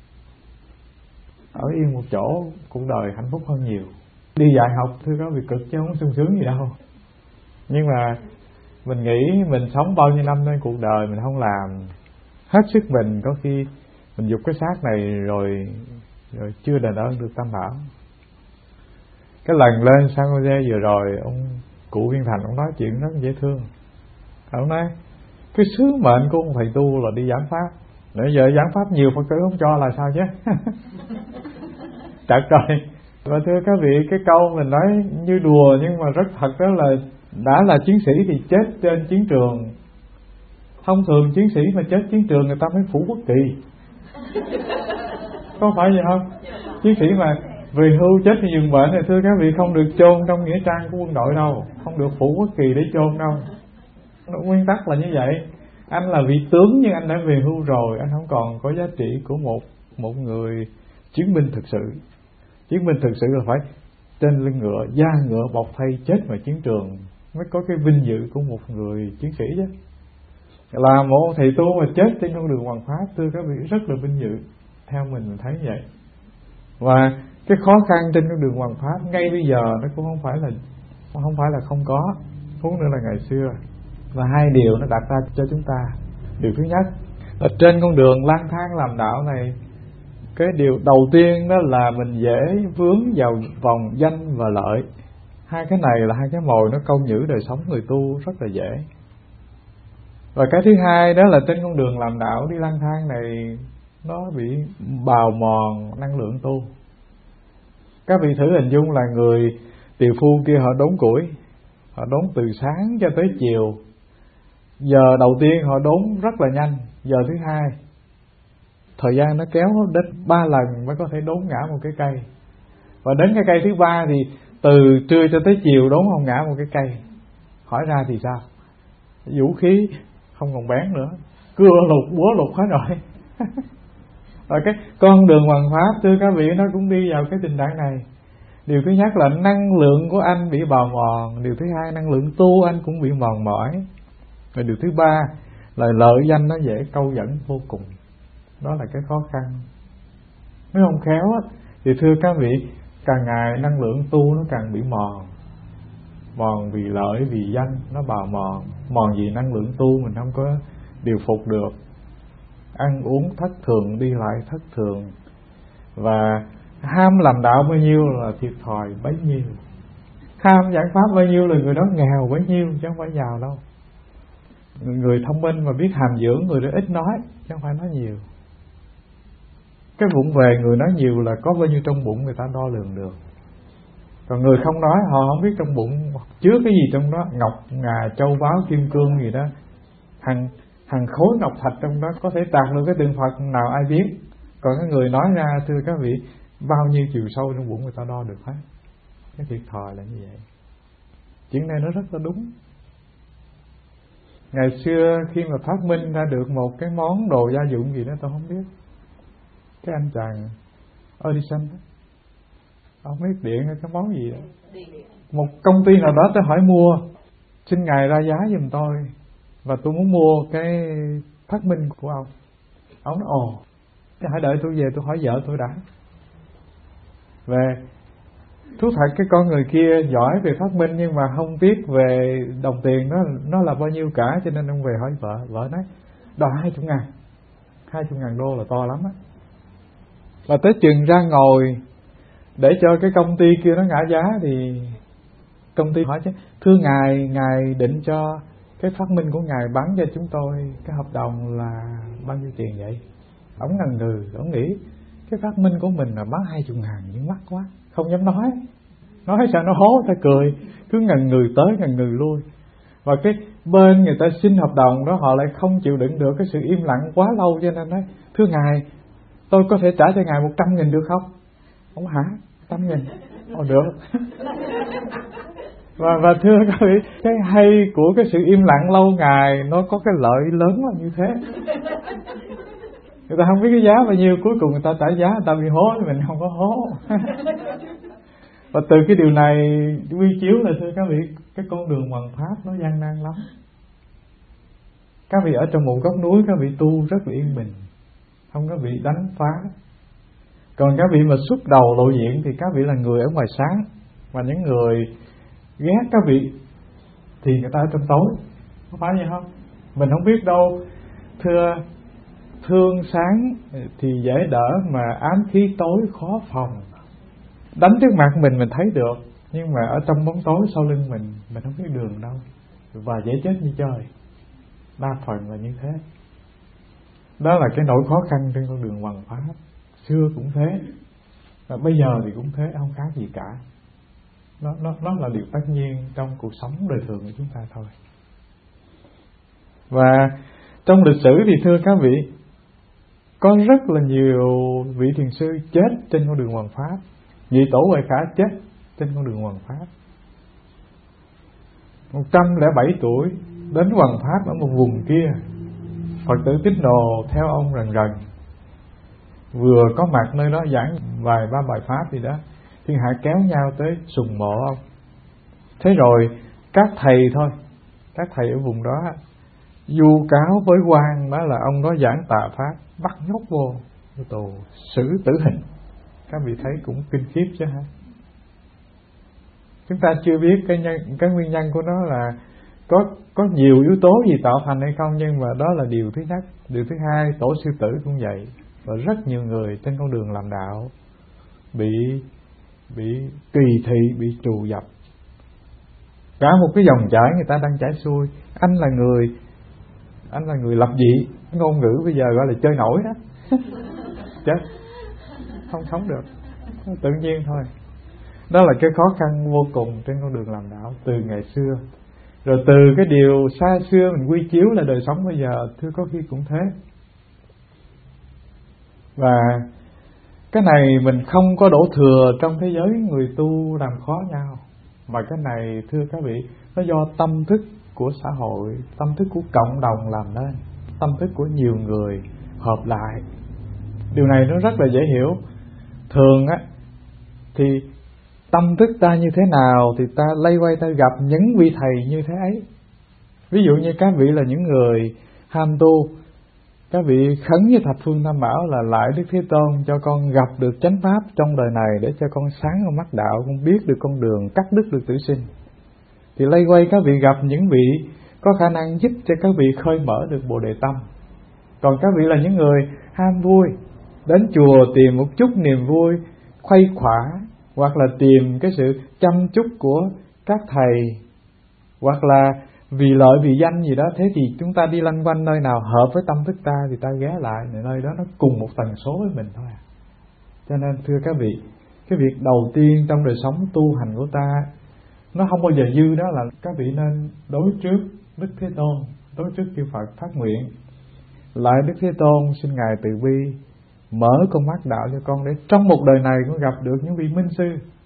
Ở yên một chỗ cuộc đời hạnh phúc hơn nhiều. Đi dạy học thưa có việc cực chứ không sung sướng gì đâu. Nhưng mà mình nghĩ mình sống bao nhiêu năm trên cuộc đời mình không làm hết sức mình, có khi mình dục cái xác này rồi rồi chưa đền ơn được Tam Bảo. Cái lần lên San Jose vừa rồi, ông cụ Viên Thành ông nói chuyện rất dễ thương. Ông nói cái sứ mệnh của ông thầy tu là đi giảng pháp. Nãy giờ giảng pháp nhiều Phật tử không cho là sao chứ? Trời trời. Và thưa các vị, cái câu mình nói như đùa nhưng mà rất thật, đó là đã là chiến sĩ thì chết trên chiến trường. Thông thường chiến sĩ mà chết chiến trường người ta mới phủ quốc kỳ, có phải vậy không? Chiến sĩ mà về hưu chết thì giường bệnh thì thưa các vị không được chôn trong nghĩa trang của quân đội đâu, không được phủ quốc kỳ để chôn đâu. Nguyên tắc là như vậy. Anh là vị tướng nhưng anh đã về hưu rồi, anh không còn có giá trị của một một người chiến binh thực sự. Chiến binh thực sự là phải trên lưng ngựa, da ngựa bọc thây chết ngoài chiến trường mới có cái vinh dự của một người chiến sĩ chứ. Là một thầy tu mà chết trên con đường hoằng pháp, thưa các vị, rất là vinh dự. Theo mình mình thấy vậy. Và cái khó khăn trên con đường hoằng pháp ngay bây giờ nó cũng không phải là không phải là không có, huống nữa là ngày xưa. Và hai điều nó đặt ra cho chúng ta. Điều thứ nhất là trên con đường lang thang làm đạo này, cái điều đầu tiên đó là mình dễ vướng vào vòng danh và lợi. Hai cái này là hai cái mồi nó câu nhử đời sống người tu rất là dễ. Và cái thứ hai đó là trên con đường làm đạo đi lang thang này, nó bị bào mòn năng lượng tu. Các vị thử hình dung là người tiều phu kia họ đốn củi, họ đốn từ sáng cho tới chiều. Giờ đầu tiên họ đốn rất là nhanh, giờ thứ hai thời gian nó kéo đến ba lần mới có thể đốn ngã một cái cây. Và đến cái cây thứ ba thì từ trưa cho tới chiều đốn không ngã một cái cây. Hỏi ra thì sao? Vũ khí không còn bén nữa, cưa lục búa lục hết rồi. Và cái con đường hoằng pháp thưa các vị nó cũng đi vào cái tình trạng này. Điều thứ nhất là năng lượng của anh bị bào mòn. Điều thứ hai năng lượng tu anh cũng bị mòn mỏi. Và điều thứ ba là lợi danh nó dễ câu dẫn vô cùng. Đó là cái khó khăn. Nếu không khéo á, thì thưa các vị, càng ngày năng lượng tu nó càng bị mòn. Mòn vì lợi, vì danh, nó bào mòn. Mòn vì năng lượng tu mình không có điều phục được. Ăn uống thất thường, đi lại thất thường. Và ham làm đạo bao nhiêu là thiệt thòi bấy nhiêu. Ham giảng pháp bao nhiêu là người đó nghèo bấy nhiêu, chứ không phải giàu đâu. Người thông minh mà biết hàm dưỡng, người đó ít nói, chứ không phải nói nhiều. Cái vụng về người nói nhiều là có bao nhiêu trong bụng người ta đo lường được. Còn người không nói, họ không biết trong bụng chứa cái gì trong đó, ngọc ngà châu báu kim cương gì đó, hàng hàng khối ngọc thạch trong đó, có thể tạc được cái tượng Phật nào ai biết. Còn cái người nói ra thưa các vị, bao nhiêu chiều sâu trong bụng người ta đo được hết. Cái thiệt thòi là như vậy. Chuyện này nó rất là đúng. Ngày xưa khi mà phát minh ra được một cái món đồ gia dụng gì đó tôi không biết, cái anh chàng Edison đó, ông biết điện hay cái món gì đó, một công ty nào đó tôi hỏi mua, xin ngài ra giá giùm tôi và tôi muốn mua cái phát minh của ông. Ông nói ồ, hãy đợi tôi về tôi hỏi vợ tôi đã. Về thú thật cái con người kia giỏi về phát minh nhưng mà không biết về đồng tiền nó nó là bao nhiêu cả, cho nên ông về hỏi vợ. Vợ nói đòi hai chục ngàn, hai chục ngàn đô là to lắm á. Và tới chừng ra ngồi để cho cái công ty kia nó ngã giá thì công ty hỏi chứ thưa ngài, ngài định cho cái phát minh của ngài bán cho chúng tôi cái hợp đồng là bao nhiêu tiền vậy? Ông ngần ngừ, ông nghĩ cái phát minh của mình là bán hai chục ngàn nhưng mắc quá, không dám nói. Nói sao nó hố, ta cười, cứ ngần ngừ tới ngần ngừ lui. Và cái bên người ta xin hợp đồng đó họ lại không chịu đựng được cái sự im lặng quá lâu, cho nên nói thưa ngài, tôi có thể trả cho ngài một trăm nghìn được không? Ông hả? Trăm nghìn? Ồ, được. Và, và thưa các vị, cái hay của cái sự im lặng lâu ngày nó có cái lợi lớn là như thế. Người ta không biết cái giá bao nhiêu, cuối cùng người ta trả giá, người ta bị hố, mình không có hố. Và từ cái điều này quy chiếu là thưa các vị, cái con đường hoằng pháp nó gian nan lắm. Các vị ở trong một góc núi, các vị tu rất là yên bình, không có bị đánh phá. Còn các vị mà xuất đầu lộ diện thì các vị là người ở ngoài sáng, và những người ghét các vị thì người ta ở trong tối. Có phải vậy không? Mình không biết đâu. Thưa, thương sáng thì dễ đỡ, mà ám khí tối khó phòng. Đánh trước mặt mình mình thấy được, nhưng mà ở trong bóng tối sau lưng mình, mình không biết đường đâu, và dễ chết như trời. Đa phần là như thế. Đó là cái nỗi khó khăn trên con đường hoằng pháp. Xưa cũng thế, và bây giờ thì cũng thế, không khác gì cả. Nó, nó, nó là điều tất nhiên trong cuộc sống đời thường của chúng ta thôi. Và trong lịch sử thì thưa các vị, có rất là nhiều vị thiền sư chết trên con đường hoằng pháp. Vị Tổ Huệ Khả chết trên con đường hoằng pháp. một trăm lẻ bảy tuổi đến hoằng pháp ở một vùng kia. Phật tử Tích Nồ theo ông rần rần, vừa có mặt nơi đó giảng vài ba bài pháp gì đó, thiên hạ kéo nhau tới sùng mộ ông. Thế rồi các thầy thôi, các thầy ở vùng đó vu cáo với quan đó là ông đó giảng tà pháp, bắt nhốt vô tù xử tử hình. Các vị thấy cũng kinh khiếp chứ hả? Chúng ta chưa biết cái nhân, cái nguyên nhân của nó là có có nhiều yếu tố gì tạo thành hay không, nhưng mà đó là điều thứ nhất. Điều thứ hai, Tổ Sư Tử cũng vậy, và rất nhiều người trên con đường làm đạo bị bị kỳ thị, bị trù dập. Cả một cái dòng chảy người ta đang chảy xuôi, anh là người anh là người lập dị, ngôn ngữ bây giờ gọi là chơi nổi đó. Chết, không sống được, tự nhiên thôi. Đó là cái khó khăn vô cùng trên con đường làm đạo từ ngày xưa. Rồi từ cái điều xa xưa mình quy chiếu là đời sống bây giờ, thưa có khi cũng thế. Và cái này mình không có đổ thừa trong thế giới người tu làm khó nhau, mà cái này thưa các vị, nó do tâm thức của xã hội, tâm thức của cộng đồng làm nên, tâm thức của nhiều người hợp lại. Điều này nó rất là dễ hiểu. Thường á thì tâm thức ta như thế nào thì ta lây quay ta gặp những vị thầy như thế ấy. Ví dụ như các vị là những người ham tu, các vị khấn với thập phương Tam Bảo là lại Đức Thế Tôn cho con gặp được chánh pháp trong đời này, để cho con sáng con mắt đạo, con biết được con đường cắt đứt được tử sinh. Thì lây quay các vị gặp những vị có khả năng giúp cho các vị khơi mở được Bồ Đề Tâm. Còn các vị là những người ham vui, đến chùa tìm một chút niềm vui khuây khỏa, hoặc là tìm cái sự chăm chút của các thầy, hoặc là vì lợi vì danh gì đó. Thế thì chúng ta đi lanh quanh nơi nào hợp với tâm thức ta thì ta ghé lại, nơi đó nó cùng một tần số với mình thôi. Cho nên thưa các vị, cái việc đầu tiên trong đời sống tu hành của ta nó không bao giờ dư, đó là các vị nên đối trước Đức Thế Tôn, đối trước chư Phật phát nguyện: lại Đức Thế Tôn xin Ngài từ bi mở con mắt đạo cho con, để trong một đời này con gặp được những vị minh sư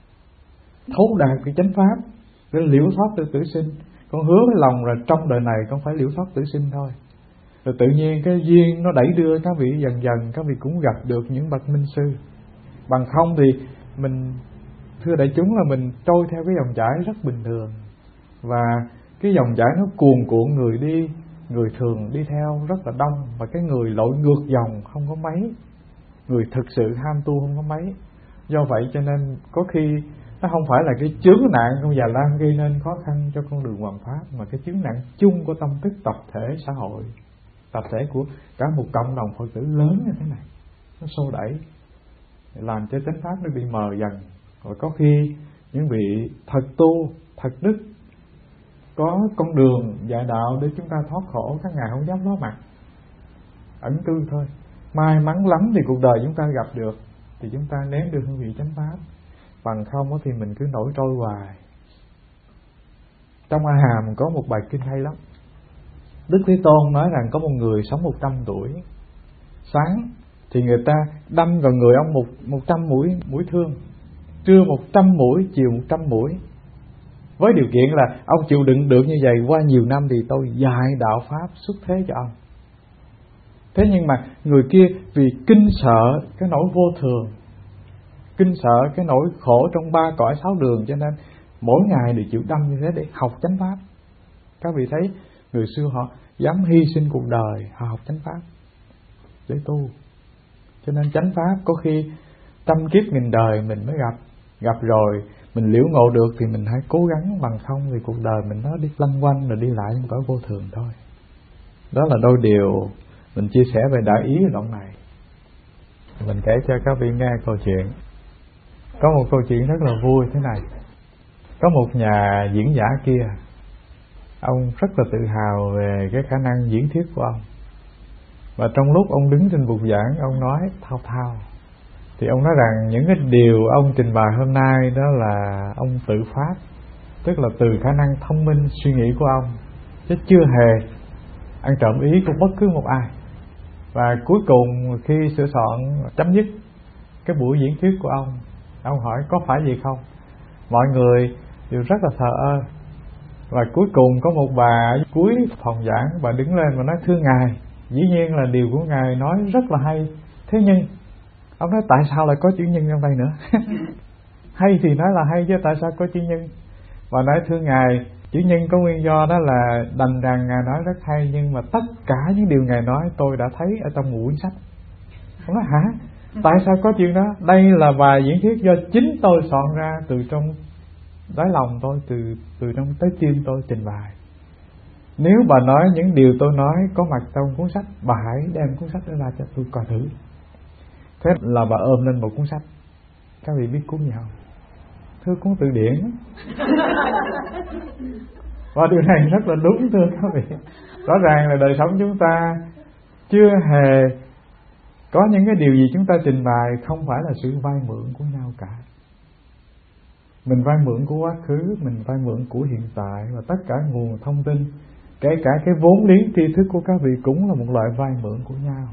thấu đạt cái chánh pháp, để liễu thoát được tử sinh. Con hứa với lòng là trong đời này con phải liễu thoát tử sinh thôi. Rồi tự nhiên cái duyên nó đẩy đưa các vị, dần dần các vị cũng gặp được những bậc minh sư. Bằng không thì mình, thưa đại chúng, là mình trôi theo cái dòng chảy rất bình thường, và cái dòng chảy nó cuồn cuộn người đi, người thường đi theo rất là đông, và cái người lội ngược dòng không có mấy, người thực sự ham tu không có mấy. Do vậy cho nên có khi nó không phải là cái chướng nạn con già lam gây nên khó khăn cho con đường hoằng pháp, mà cái chướng nạn chung của tâm thức tập thể xã hội, tập thể của cả một cộng đồng Phật tử lớn như thế này, nó xô đẩy làm cho chánh pháp nó bị mờ dần. Rồi có khi những vị thật tu, thật đức, có con đường dạy đạo để chúng ta thoát khổ, các ngài không dám ló mặt, ẩn cư thôi. May mắn lắm thì cuộc đời chúng ta gặp được, thì chúng ta nếm được hương vị chánh pháp. Bằng không thì mình cứ nổi trôi hoài. Trong A Hàm có một bài kinh hay lắm. Đức Thế Tôn nói rằng có một người sống một trăm tuổi, sáng thì người ta đâm vào người ông một một trăm mũi mũi thương, trưa một trăm mũi, chiều một trăm mũi. Với điều kiện là ông chịu đựng được như vậy qua nhiều năm thì tôi dạy đạo pháp xuất thế cho ông. Thế nhưng mà người kia vì kinh sợ cái nỗi vô thường, kinh sợ cái nỗi khổ trong ba cõi sáu đường, cho nên mỗi ngày đều chịu đâm như thế để học chánh pháp. Các vị thấy người xưa họ dám hy sinh cuộc đời, họ học chánh pháp để tu. Cho nên chánh pháp có khi trăm kiếp nghìn đời mình mới gặp. Gặp rồi mình liễu ngộ được thì mình hãy cố gắng, bằng không thì cuộc đời mình nó đi lăn quanh rồi đi lại trong cõi vô thường thôi. Đó là đôi điều mình chia sẻ về đại ý ở đoạn này. Mình kể cho các vị nghe câu chuyện. Có một câu chuyện rất là vui thế này. Có một nhà diễn giả kia, ông rất là tự hào về cái khả năng diễn thuyết của ông. Và trong lúc ông đứng trên bục giảng, ông nói thao thao. Thì ông nói rằng những cái điều ông trình bày hôm nay đó là ông tự phát, tức là từ khả năng thông minh suy nghĩ của ông, chứ chưa hề ăn trộm ý của bất cứ một ai. Và cuối cùng khi sửa soạn chấm dứt cái buổi diễn thuyết của ông, ông hỏi có phải gì không? Mọi người đều rất là thờ ơ. Và cuối cùng có một bà ở cuối phòng giảng, bà đứng lên và nói thưa Ngài, dĩ nhiên là điều của Ngài nói rất là hay. Thế nhưng ông nói tại sao lại có chữ nhân trong đây nữa? Hay thì nói là hay chứ tại sao có chữ nhân? Và nói thưa Ngài, chữ nhân có nguyên do đó là đành rằng Ngài nói rất hay, nhưng mà tất cả những điều Ngài nói tôi đã thấy ở trong một quyển sách. Ông nói hả? Tại sao có chuyện đó? Đây là bài diễn thuyết do chính tôi soạn ra từ trong đáy lòng tôi, từ từ trong trái tim tôi trình bày. Nếu bà nói những điều tôi nói có mặt trong cuốn sách, bà hãy đem cuốn sách đó ra cho tôi coi thử. Thế là bà ôm lên một cuốn sách. Các vị biết cuốn gì không? Thưa cuốn từ điển. Và điều này rất là đúng thưa các vị. Rõ ràng là đời sống chúng ta chưa hề có những cái điều gì chúng ta trình bày không phải là sự vay mượn của nhau cả. Mình vay mượn của quá khứ, mình vay mượn của hiện tại, và tất cả nguồn thông tin, kể cả cái vốn liếng tri thức của các vị cũng là một loại vay mượn của nhau.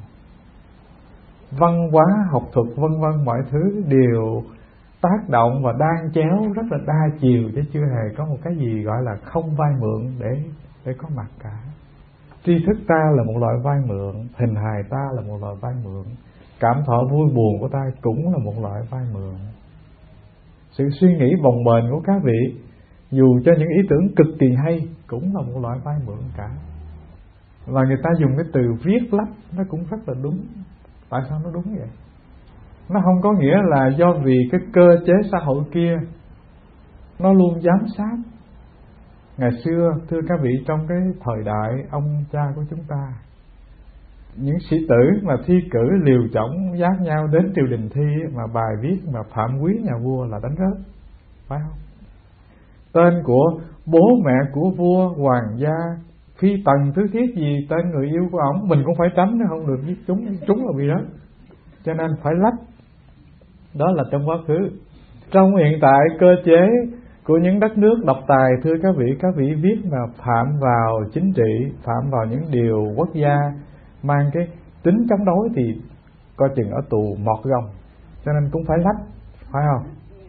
Văn hóa, học thuật vân vân mọi thứ đều tác động và đan chéo rất là đa chiều, chứ chưa hề có một cái gì gọi là không vay mượn để để có mặt cả. Tri thức ta là một loại vay mượn, hình hài ta là một loại vay mượn, cảm thọ vui buồn của ta cũng là một loại vay mượn. Sự suy nghĩ bồng bềnh của các vị, dù cho những ý tưởng cực kỳ hay, cũng là một loại vay mượn cả. Và người ta dùng cái từ viết lách nó cũng rất là đúng. Tại sao nó đúng vậy? Nó không có nghĩa là do vì cái cơ chế xã hội kia nó luôn giám sát. Ngày xưa, thưa các vị, trong cái thời đại ông cha của chúng ta, những sĩ tử mà thi cử liều chỏng giác nhau đến triều đình thi, mà bài viết mà phạm quý nhà vua là đánh rớt, phải không? Tên của bố mẹ của vua, hoàng gia, phi tần thứ thiết gì, tên người yêu của ổng mình cũng phải tránh, nó không được viết chúng, chúng là bị rớt. Cho nên phải lách. Đó là trong quá khứ. Trong hiện tại, cơ chế của những đất nước độc tài, thưa các vị, các vị viết mà phạm vào chính trị, phạm vào những điều quốc gia mang cái tính chống đối thì coi chừng ở tù mọt gông. Cho nên cũng phải lách, phải không?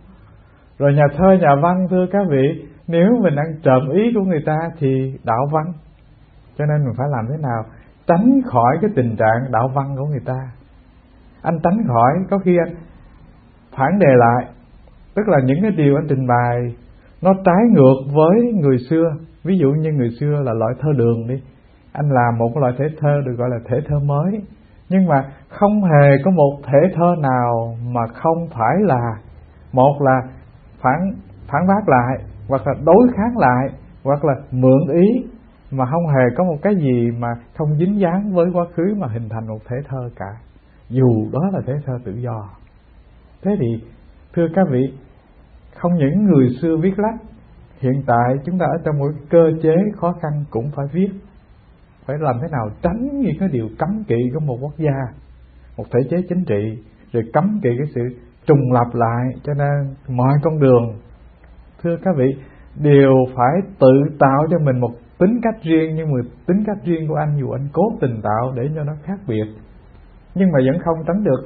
Rồi nhà thơ, nhà văn, thưa các vị, nếu mình ăn trộm ý của người ta thì đạo văn. Cho nên mình phải làm thế nào tránh khỏi cái tình trạng đạo văn của người ta. Anh tránh khỏi, có khi anh phản đề lại, tức là những cái điều anh trình bày nó trái ngược với người xưa. Ví dụ như người xưa là loại thơ đường đi, anh làm một loại thể thơ được gọi là thể thơ mới, nhưng mà không hề có một thể thơ nào mà không phải là, một là phản phản bác lại, hoặc là đối kháng lại, hoặc là mượn ý, mà không hề có một cái gì mà không dính dáng với quá khứ mà hình thành một thể thơ cả, dù đó là thể thơ tự do. Thế thì thưa các vị, không những người xưa viết lách, hiện tại chúng ta ở trong một cơ chế khó khăn cũng phải viết. Phải làm thế nào tránh những cái điều cấm kỵ của một quốc gia, một thể chế chính trị, rồi cấm kỵ cái sự trùng lập lại. Cho nên mọi con đường, thưa các vị, đều phải tự tạo cho mình một tính cách riêng. Nhưng mà tính cách riêng của anh, dù anh cố tình tạo để cho nó khác biệt, nhưng mà vẫn không tránh được là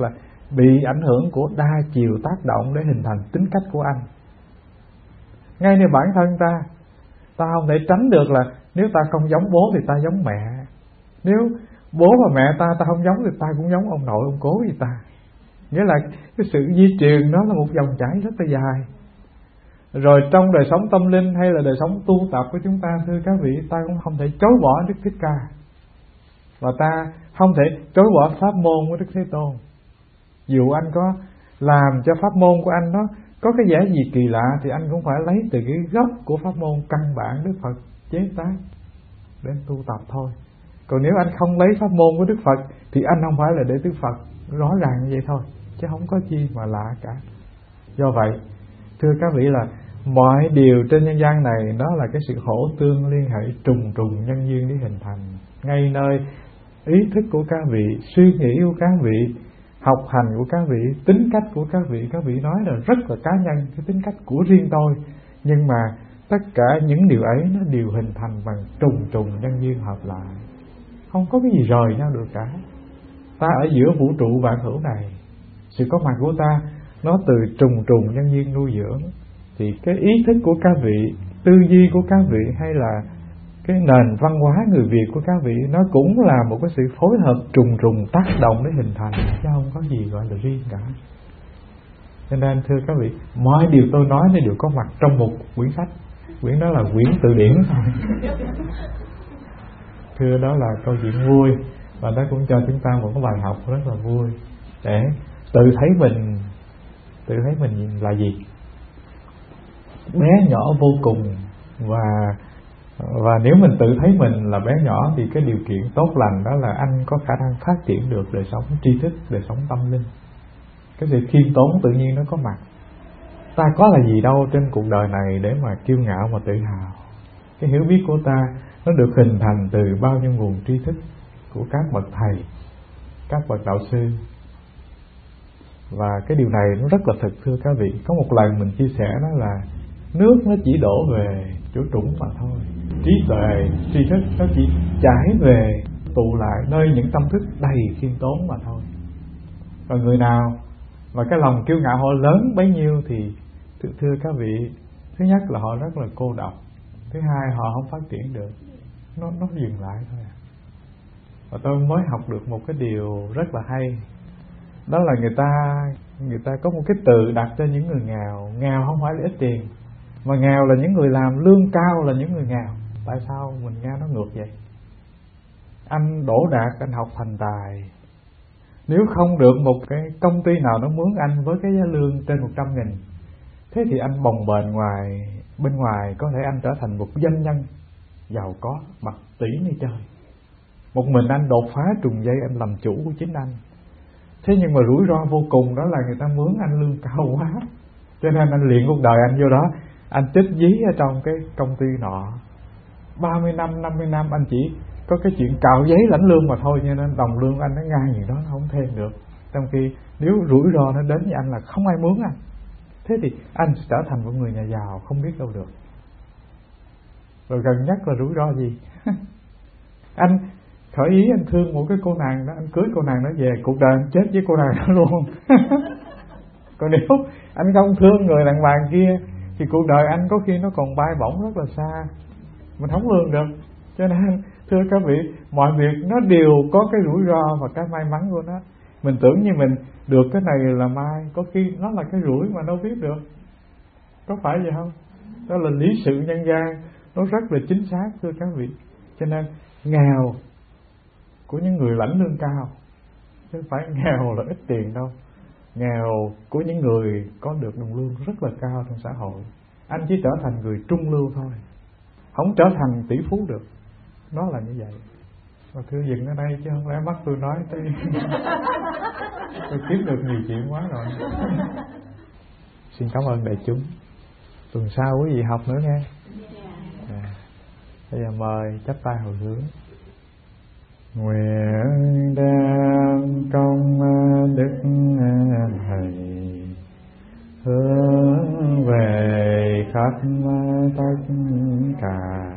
bị ảnh hưởng của đa chiều tác động để hình thành tính cách của anh. Ngay như bản thân ta, ta không thể tránh được là nếu ta không giống bố thì ta giống mẹ, nếu bố và mẹ ta ta không giống thì ta cũng giống ông nội ông cố gì ta. Nghĩa là cái sự di truyền đó là một dòng chảy rất là dài. Rồi trong đời sống tâm linh hay là đời sống tu tập của chúng ta, thưa các vị, ta cũng không thể chối bỏ Đức Thích Ca, và ta không thể chối bỏ pháp môn của Đức Thế Tôn. Dù anh có làm cho pháp môn của anh nó có cái vẻ gì kỳ lạ thì anh cũng phải lấy từ cái gốc của pháp môn căn bản Đức Phật chế tác để tu tập thôi. Còn nếu anh không lấy pháp môn của Đức Phật thì anh không phải là đệ tử Phật, rõ ràng như vậy thôi, chứ không có chi mà lạ cả. Do vậy, thưa các vị, là mọi điều trên nhân gian này đó là cái sự khổ tương liên hệ trùng trùng nhân duyên để hình thành. Ngay nơi ý thức của các vị, suy nghĩ của các vị, học hành của các vị, tính cách của các vị, các vị nói là rất là cá nhân, cái tính cách của riêng tôi, nhưng mà tất cả những điều ấy nó đều hình thành bằng trùng trùng nhân duyên hợp lại, không có cái gì rời nhau được cả. Ta ở giữa vũ trụ vạn hữu này, sự có mặt của ta nó từ trùng trùng nhân duyên nuôi dưỡng, thì cái ý thức của các vị, tư duy của các vị, hay là cái nền văn hóa người Việt của các vị, nó cũng là một cái sự phối hợp trùng trùng tác động để hình thành, chứ không có gì gọi là riêng cả. Cho nên thưa các vị, mọi điều tôi nói nó đều có mặt trong một quyển sách. Quyển đó là quyển từ điển thôi. Thưa, đó là câu chuyện vui, và nó cũng cho chúng ta một cái bài học rất là vui để tự thấy mình, tự thấy mình là gì, bé nhỏ vô cùng. Và và nếu mình tự thấy mình là bé nhỏ thì cái điều kiện tốt lành đó là anh có khả năng phát triển được đời sống tri thức, đời sống tâm linh. Cái sự khiêm tốn tự nhiên nó có mặt. Ta có là gì đâu trên cuộc đời này để mà kiêu ngạo mà tự hào. Cái hiểu biết của ta nó được hình thành từ bao nhiêu nguồn tri thức của các bậc thầy, các bậc đạo sư. Và cái điều này nó rất là thực, thưa các vị. Có một lần mình chia sẻ đó là nước nó chỉ đổ về chỗ trũng mà thôi, trí tuệ, tri thức nó chỉ chảy về tụ lại nơi những tâm thức đầy khiêm tốn mà thôi. Và người nào mà cái lòng kiêu ngạo họ lớn bấy nhiêu thì thưa, thưa các vị, thứ nhất là họ rất là cô độc, thứ hai họ không phát triển được, nó nó dừng lại thôi à. Và tôi mới học được một cái điều rất là hay, đó là người ta người ta có một cái từ đặt cho những người nghèo. Nghèo không phải là ít tiền, mà nghèo là những người làm lương cao là những người nghèo. Tại sao mình nghe nó ngược vậy? Anh đỗ đạt, anh học thành tài, nếu không được một cái công ty nào nó mướn anh với cái giá lương trên một trăm nghìn, thế thì anh bồng bềnh ngoài, bên ngoài có thể anh trở thành một doanh nhân giàu có bạc tỷ như trời. Một mình anh đột phá trùng dây, anh làm chủ của chính anh. Thế nhưng mà rủi ro vô cùng đó là người ta mướn anh lương cao quá, cho nên anh luyện cuộc đời anh vô đó, anh tích dí ở trong cái công ty nọ ba mươi năm, năm mươi năm, anh chỉ có cái chuyện cạo giấy lãnh lương mà thôi, cho nên đồng lương của anh nó ngang gì đó, nó không thêm được. Trong khi nếu rủi ro nó đến với anh là không ai mướn anh, thế thì anh sẽ trở thành một người nhà giàu không biết đâu được. Rồi gần nhất là rủi ro gì? Anh khởi ý anh thương một cái cô nàng đó, anh cưới cô nàng đó về, cuộc đời anh chết với cô nàng đó luôn. Còn nếu anh không thương người đàn bà kia thì cuộc đời anh có khi nó còn bay bổng rất là xa, mình không lường được. Cho nên thưa các vị, mọi việc nó đều có cái rủi ro và cái may mắn của nó. Mình tưởng như mình được cái này là may, có khi nó là cái rủi mà đâu biết được. Có phải vậy không? Đó là lý sự nhân gian, nó rất là chính xác, thưa các vị. Cho nên nghèo của những người lãnh lương cao, chứ không phải nghèo là ít tiền đâu. Nghèo của những người có được đồng lương rất là cao trong xã hội. Anh chỉ trở thành người trung lưu thôi, không trở thành tỷ phú được. Nó là như vậy. Và thưa dừng ở đây chứ không lẽ bắt tôi nói tôi tôi kiếm được nhiều chuyện quá rồi. Xin cảm ơn đại chúng. Tuần sau quý vị học nữa nghe. À, bây giờ mời chắp tay hồi hướng. Nguyện đem công đức thầy hướng về khắp tất cả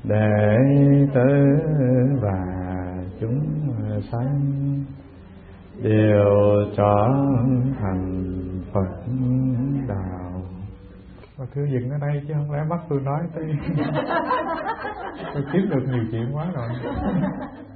đệ tử và chúng sanh, đều trở thành Phật đạo. Mà thưa dừng ở đây chứ không lẽ bắt tôi nói tới tôi kiếm được nhiều chuyện quá rồi.